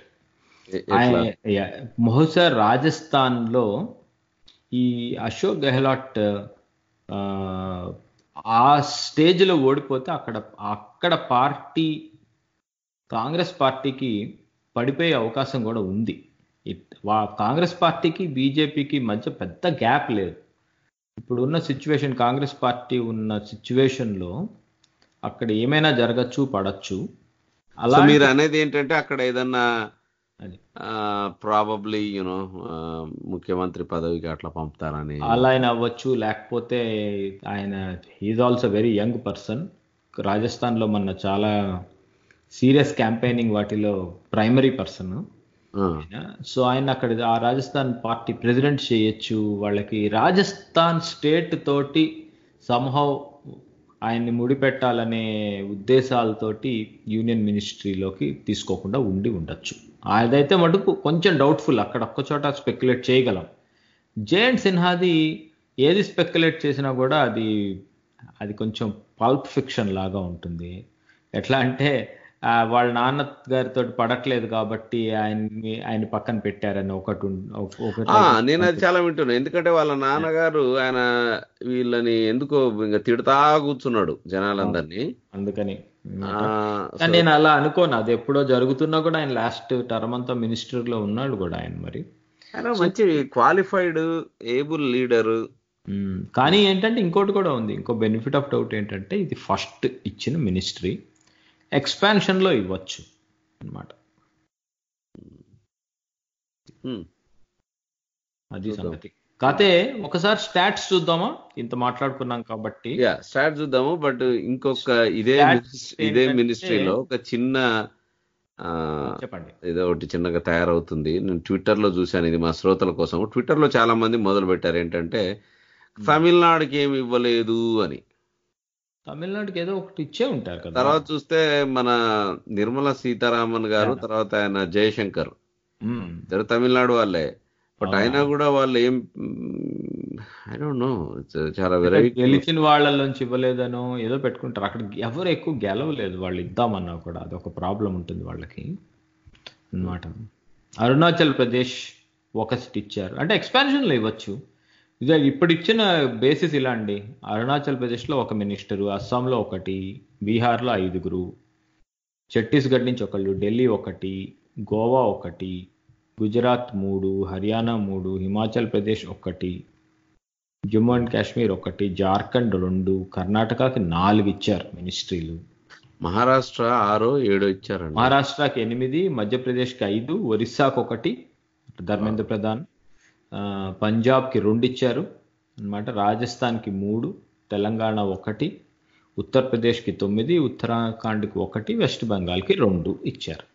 Speaker 5: బహుశా రాజస్థాన్లో ఈ అశోక్ గెహ్లాట్ ఆ స్టేజ్లో ఓడిపోతే అక్కడ అక్కడ పార్టీ కాంగ్రెస్ పార్టీకి పడిపోయే అవకాశం కూడా ఉంది. కాంగ్రెస్ పార్టీకి బీజేపీకి మధ్య పెద్ద గ్యాప్ లేదు. ఇప్పుడు ఉన్న సిచ్యువేషన్, కాంగ్రెస్ పార్టీ ఉన్న సిచ్యువేషన్లో అక్కడ ఏమైనా జరగచ్చు, పడచ్చు.
Speaker 4: అలా మీరు అనేది ఏంటంటే అక్కడ ఏదన్నా ప్రాబబ్లీ యూనో ముఖ్యమంత్రి పదవికి అట్లా పంపుతారని,
Speaker 5: అలా ఆయన అవ్వచ్చు. లేకపోతే ఆయన he's also very young person. రాజస్థాన్లో మొన్న చాలా సీరియస్ క్యాంపెయినింగ్ వాటిలో ప్రైమరీ పర్సన్. సో ఆయన అక్కడ ఆ రాజస్థాన్ పార్టీ ప్రెసిడెంట్ చేయొచ్చు. వాళ్ళకి రాజస్థాన్ స్టేట్ తోటి సంహౌ ఆయన్ని ముడిపెట్టాలనే ఉద్దేశాలతోటి యూనియన్ మినిస్ట్రీలోకి తీసుకోకుండా ఉండి ఉండొచ్చు. అదైతే మటుకు కొంచెం డౌట్ఫుల్, అక్కడ ఒక్క చోట స్పెక్యులేట్ చేయగలం. జయంత్ సిన్హాది ఏది స్పెక్యులేట్ చేసినా కూడా అది అది కొంచెం పల్ప్ ఫిక్షన్ లాగా ఉంటుంది. ఎట్లా అంటే వాళ్ళ నాన్న గారితో పడట్లేదు కాబట్టి ఆయన్ని ఆయన పక్కన పెట్టారని ఒకటి.
Speaker 4: నేను అది చాలా వింటున్నాను, ఎందుకంటే వాళ్ళ నాన్నగారు ఆయన వీళ్ళని ఎందుకో ఇంకా తిడతా కూర్చున్నాడు జనాలందరినీ.
Speaker 5: అందుకని నేను అలా అనుకోను, అది ఎప్పుడో జరుగుతున్నా కూడా ఆయన లాస్ట్ టర్మ్ అంతా మినిస్టర్ లో ఉన్నాడు కూడా ఆయన. మరి
Speaker 4: ఆయన మంచి క్వాలిఫైడ్ ఏబుల్ లీడర్.
Speaker 5: కానీ ఏంటంటే ఇంకోటి కూడా ఉంది, ఇంకో బెనిఫిట్ ఆఫ్ డౌట్ ఏంటంటే ఇది ఫస్ట్ ఇచ్చిన మినిస్ట్రీ, ఎక్స్పాన్షన్లో ఇవ్వచ్చు అన్నమాట. అది సంగతి. కాతే ఒకసారి స్టాట్స్ చూద్దామా, ఇంత మాట్లాడుకున్నాం కాబట్టి.
Speaker 4: స్టాట్స్ చూద్దాము. బట్ ఇంకొక ఇదే ఇదే మినిస్ట్రీలో ఒక చిన్న
Speaker 5: చెప్పండి,
Speaker 4: ఏదో ఒకటి చిన్నగా తయారవుతుంది. నేను ట్విట్టర్ లో చూశాను, ఇది మా శ్రోతల కోసం. ట్విట్టర్ లో చాలా మంది మొదలు పెట్టారు ఏంటంటే తమిళనాడుకి ఏమి ఇవ్వలేదు అని.
Speaker 5: తమిళనాడుకి ఏదో ఒకటి ఇచ్చే ఉంటారు కదా.
Speaker 4: తర్వాత చూస్తే మన నిర్మలా సీతారామన్ గారు, తర్వాత ఆయన జయశంకర్ ఇద్దరు తమిళనాడు వాళ్ళే. బట్ అయినా కూడా వాళ్ళు ఏం ఐ డోంట్ నో, చాలా వెరైటీ.
Speaker 5: గెలిచిన వాళ్ళలోంచి ఇవ్వలేదనో ఏదో పెట్టుకుంటారు. అక్కడ ఎవరు ఎక్కువ గెలవలేదు, వాళ్ళు ఇద్దామన్నా కూడా అదొక ప్రాబ్లం ఉంటుంది వాళ్ళకి అన్నమాట. అరుణాచల్ ప్రదేశ్ ఒక సీట్ ఇచ్చారు, అంటే ఎక్స్పాన్షన్లో ఇవ్వచ్చు. ఇదే ఇప్పుడు ఇచ్చిన బేసిస్ ఇలా అండి, అరుణాచల్ ప్రదేశ్లో ఒక మినిస్టరు, అస్సాంలో ఒకటి, బీహార్లో ఐదుగురు, ఛత్తీస్గఢ్ నుంచి ఒకళ్ళు, ఢిల్లీ ఒకటి, గోవా ఒకటి, గుజరాత్ మూడు, హర్యానా మూడు, హిమాచల్ ప్రదేశ్ ఒకటి, జమ్మూ అండ్ కాశ్మీర్ ఒకటి, జార్ఖండ్ రెండు, కర్ణాటకకి నాలుగు ఇచ్చారు మినిస్ట్రీలు.
Speaker 4: మహారాష్ట్ర ఆరో ఏడో ఇచ్చారు.
Speaker 5: మహారాష్ట్రకి ఎనిమిది, మధ్యప్రదేశ్కి ఐదు, ఒరిస్సాకు ఒకటి ధర్మేంద్ర ప్రధాన్, పంజాబ్కి రెండు ఇచ్చారు అన్నమాట, రాజస్థాన్కి మూడు, తెలంగాణ ఒకటి, ఉత్తరప్రదేశ్కి తొమ్మిది, ఉత్తరాఖండ్కి ఒకటి, వెస్ట్ బెంగాల్కి రెండు ఇచ్చారు.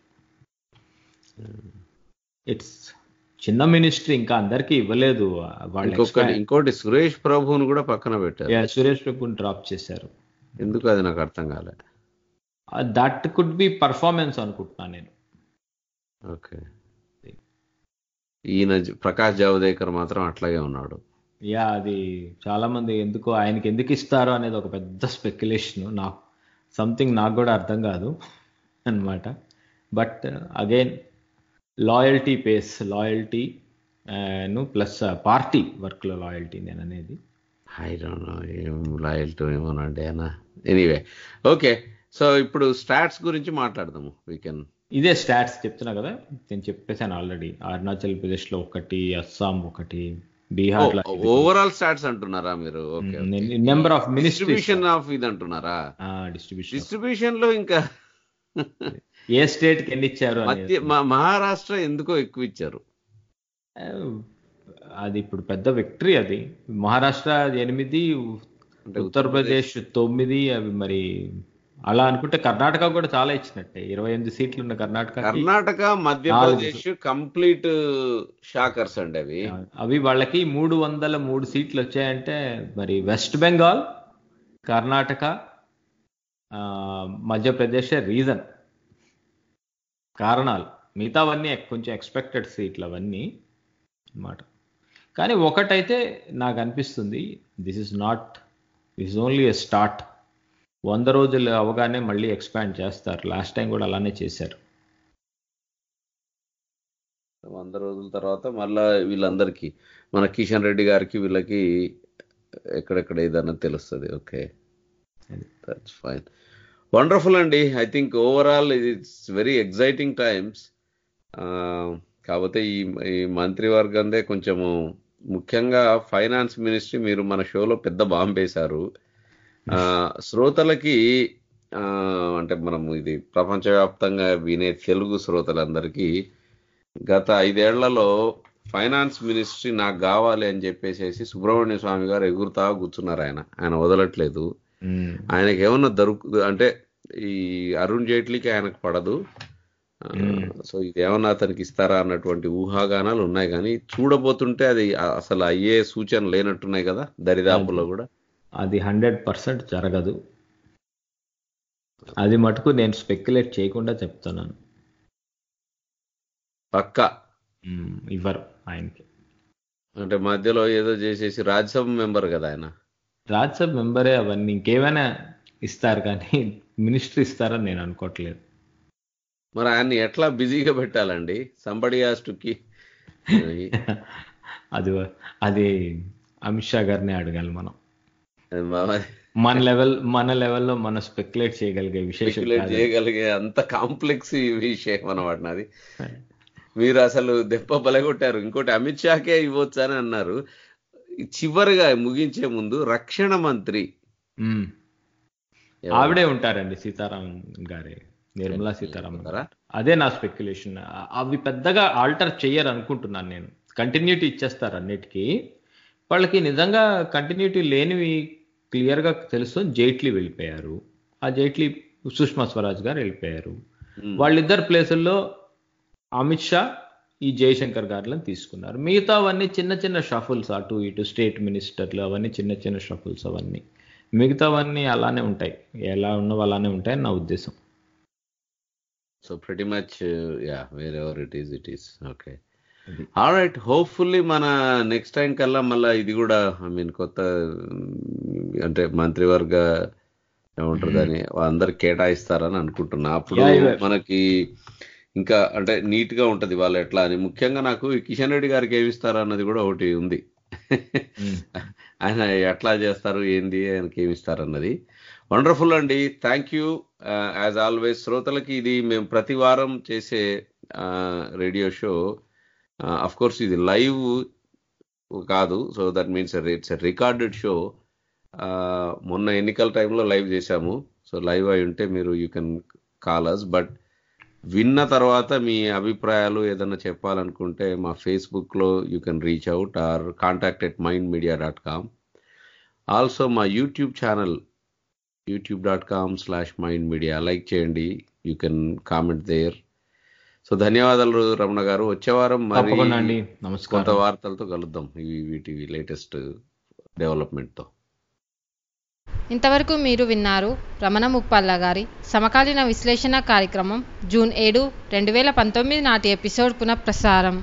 Speaker 5: ఇట్స్ చిన్న మినిస్ట్రీ, ఇంకా అందరికీ ఇవ్వలేదు వాళ్ళు.
Speaker 4: ఇంకోటి సురేష్ ప్రభుని కూడా పక్కన పెట్టారు.
Speaker 5: సురేష్ ప్రభుని డ్రాప్ చేశారు.
Speaker 4: ఎందుకు అది నాకు అర్థం కాలే.
Speaker 5: దట్ కుడ్ బి పర్ఫార్మెన్స్ అనుకుంటున్నాను నేను.
Speaker 4: ఓకే, ఈయన ప్రకాష్ జావదేకర్ మాత్రం అట్లాగే ఉన్నాడు.
Speaker 5: యా, అది చాలా మంది ఎందుకో ఆయనకి ఎందుకు ఇస్తారో అనేది ఒక పెద్ద స్పెక్యులేషన్. నాకు సంథింగ్ నాకు కూడా అర్థం కాదు అన్నమాట. But again loyalty pace, loyalty plus party వర్క్లో లాయల్టీ నేను అనేది.
Speaker 4: ఐ డోంట్ నో ఏం లాయల్టీ ఏమోనండి అన్న. ఎనీవే ఓకే, సో ఇప్పుడు స్టాట్స్ గురించి మాట్లాడదాము. వీ కెన్
Speaker 5: ఇదే స్టాట్స్ చెప్తున్నా కదా, నేను చెప్పేసాను ఆల్రెడీ. అరుణాచల్ ప్రదేశ్లో ఒకటి, అస్సాం ఒకటి, బీహార్.
Speaker 4: ఓవరాల్ స్టాట్స్ అంటున్నారా మీరు?
Speaker 5: నెంబర్ ఆఫ్
Speaker 4: డిస్ట్రిబ్యూషన్ ఆఫ్ ఇది అంటున్నారా?
Speaker 5: డిస్ట్రిబ్యూషన్
Speaker 4: డిస్ట్రిబ్యూషన్ లో ఇంకా
Speaker 5: ఏ స్టేట్ కి ఎన్ని ఇచ్చారు?
Speaker 4: మహారాష్ట్ర ఎందుకో ఎక్కువ ఇచ్చారు.
Speaker 5: అది ఇప్పుడు పెద్ద విక్టరీ. అది మహారాష్ట్ర ఎనిమిది, ఉత్తరప్రదేశ్ తొమ్మిది. అవి మరి అలా అనుకుంటే కర్ణాటక కూడా చాలా ఇచ్చినట్టే. ఇరవై ఎనిమిది సీట్లు ఉన్న కర్ణాటక
Speaker 4: కర్ణాటక మధ్యప్రదేశ్ కంప్లీట్ షాకర్స్ అండి. అవి
Speaker 5: అవి వాళ్ళకి మూడు వందల మూడు సీట్లు వచ్చాయంటే మరి వెస్ట్ బెంగాల్, కర్ణాటక, మధ్యప్రదేశ్ రీజన్ కారణాలు. మిగతావన్నీ కొంచెం ఎక్స్పెక్టెడ్ సీట్లు అవన్నీ అన్నమాట. కానీ ఒకటైతే నాకు అనిపిస్తుంది, this is not this is only a start. వంద రోజులు అవగానే మళ్ళీ ఎక్స్పాండ్ చేస్తారు. లాస్ట్ టైం కూడా అలానే చేశారు.
Speaker 4: వంద రోజుల తర్వాత మళ్ళా వీళ్ళందరికీ, మన కిషన్ రెడ్డి గారికి వీళ్ళకి ఎక్కడెక్కడ ఏదన్నా తెలుస్తుంది. ఓకే, దట్స్ ఫైన్, వండర్ఫుల్ అండి. I think overall it's very exciting times. కాకపోతే ఈ ఈ మంత్రివర్గందే కొంచెము, ముఖ్యంగా ఫైనాన్స్ మినిస్ట్రీ మీరు మన షోలో పెద్ద బాంబు వేశారు. శ్రోతలకి అంటే మనం ఇది ప్రపంచవ్యాప్తంగా వినే తెలుగు శ్రోతలందరికీ గత ఐదేళ్లలో ఫైనాన్స్ మినిస్ట్రీ నాకు కావాలి అని చెప్పేసి సుబ్రహ్మణ్య స్వామి గారు ఎగురుతా కూర్చున్నారు. ఆయన ఆయన వదలట్లేదు. ఆయనకి ఏమన్నా దొరుకు అంటే ఈ అరుణ్ జైట్లీకి ఆయనకు పడదు. సో ఇది ఏమన్నా అతనికి ఇస్తారా అన్నటువంటి ఊహాగానాలు ఉన్నాయి. కానీ చూడబోతుంటే అది అసలు అయ్యే సూచన లేనట్టున్నాయి కదా దరిదాపుల్లో కూడా.
Speaker 5: అది హండ్రెడ్ పర్సెంట్ జరగదు. అది మటుకు నేను స్పెక్యులేట్ చేయకుండా చెప్తున్నాను.
Speaker 4: పక్కా
Speaker 5: ఇవ్వరు ఆయనకి.
Speaker 4: అంటే మధ్యలో ఏదో చేసేసి రాజ్యసభ మెంబర్ కదా ఆయన.
Speaker 5: రాజ్యసభ మెంబరే, అవన్నీ ఇంకేమైనా ఇస్తారు కానీ మినిస్ట్రీ ఇస్తారని నేను అనుకోవట్లేదు.
Speaker 4: మరి ఆయన్ని ఎట్లా బిజీగా పెట్టాలండి? Somebody has to key.
Speaker 5: అది అది అమిత్ షా గారిని అడగాలి మనం. మన లెవెల్ మన లెవెల్లో మనం స్పెక్యులేట్ చేయగలిగే విషయం
Speaker 4: చేయగలిగే అంత కాంప్లెక్స్ విషయం అనమాట నాది. మీరు అసలు దెబ్బ బలగొట్టారు. ఇంకోటి అమిత్ షాకే ఇవ్వచ్చు అని అన్నారు. చివరిగా ముగించే ముందు రక్షణ మంత్రి
Speaker 5: ఆవిడే ఉంటారండి, సీతారామన్ గారే, నిర్మలా సీతారామన్ గారా. అదే నా స్పెక్యులేషన్. అవి పెద్దగా ఆల్టర్ చెయ్యరు అనుకుంటున్నాను నేను. కంటిన్యూటీ ఇచ్చేస్తారు అన్నిటికీ. వాళ్ళకి నిజంగా కంటిన్యూటీ లేనివి క్లియర్గా తెలుసు. జైట్లీ వెళ్ళిపోయారు, ఆ జైట్లీ సుష్మా స్వరాజ్ గారు వెళ్ళిపోయారు. వాళ్ళిద్దరు ప్లేసుల్లో అమిత్ షా ఈ జయశంకర్ గారులను తీసుకున్నారు. మిగతావన్నీ చిన్న చిన్న షఫుల్స్, అటు ఇటు స్టేట్ మినిస్టర్లు అవన్నీ చిన్న చిన్న షఫుల్స్. అవన్నీ మిగతావన్నీ అలానే ఉంటాయి, ఎలా ఉన్నవి అలానే ఉంటాయని నా ఉద్దేశం.
Speaker 4: So pretty much yeah wherever it is it is okay. All right, hopefully మన నెక్స్ట్ టైం కల్లా మళ్ళీ ఇది కూడా ఐ మీన్ కొత్త అంటే మంత్రివర్గ ఏమంటారు దాన్ని అందరికి కేటాయిస్తారని అనుకుంటున్నా. అప్పుడు మనకి ఇంకా అంటే నీట్ గా ఉంటది వాళ్ళు ఎట్లా అని. ముఖ్యంగా నాకు కిషన్ రెడ్డి గారికి ఏమి ఇస్తారా అన్నది కూడా ఒకటి ఉంది. ఆయన ఎట్లా చేస్తారు ఏంది, ఆయనకి ఏమి ఇస్తారు అన్నది. వండర్ఫుల్ అండి, థ్యాంక్ యూ యాజ్ ఆల్వేస్. శ్రోతలకి ఇది మేము ప్రతి వారం చేసే రేడియో షో. అఫ్ కోర్స్ ఇది లైవ్ కాదు, so that means it's recorded show. మొన్న ఎన్నికల టైంలో లైవ్ చేశాము. సో లైవ్ అయి ఉంటే మీరు you can call us. But విన్న తర్వాత మీ అభిప్రాయాలు ఏదైనా చెప్పాలనుకుంటే మా ఫేస్బుక్లో you can reach out or contact at mind media dot com. Also మా YouTube channel YouTube dot com slash mind media like చేయండి. You can comment there. So ధన్యవాదాలు రమణ గారు. వచ్చే వారం మరి కొత్త వార్తలతో కలుద్దాం, వీటి లేటెస్ట్ డెవలప్మెంట్తో.
Speaker 3: ఇంతవరకు మీరు విన్నారు రమణ ముప్పాళ్ళ గారి సమకాలీన విశ్లేషణ కార్యక్రమం జూన్ ఏడు రెండు వేల పంతొమ్మిది నాటి ఎపిసోడ్ పునఃప్రసారం.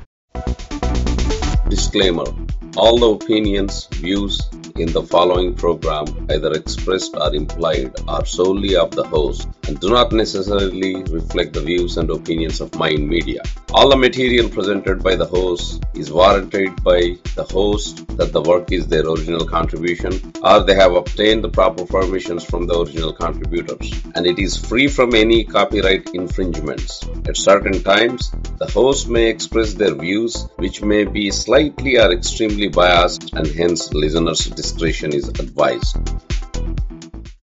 Speaker 4: Disclaimer: all the opinions, views in the following program either expressed or implied are solely of the host and do not necessarily reflect the views and opinions of Mind Media. All the material presented by the host is warranted by the host that the work is their original contribution or they have obtained the proper permissions from the original contributors, and it is free from any copyright infringements. At certain times, the host may express their views which may be slightly or extremely biased, and hence listeners' discretion is advised.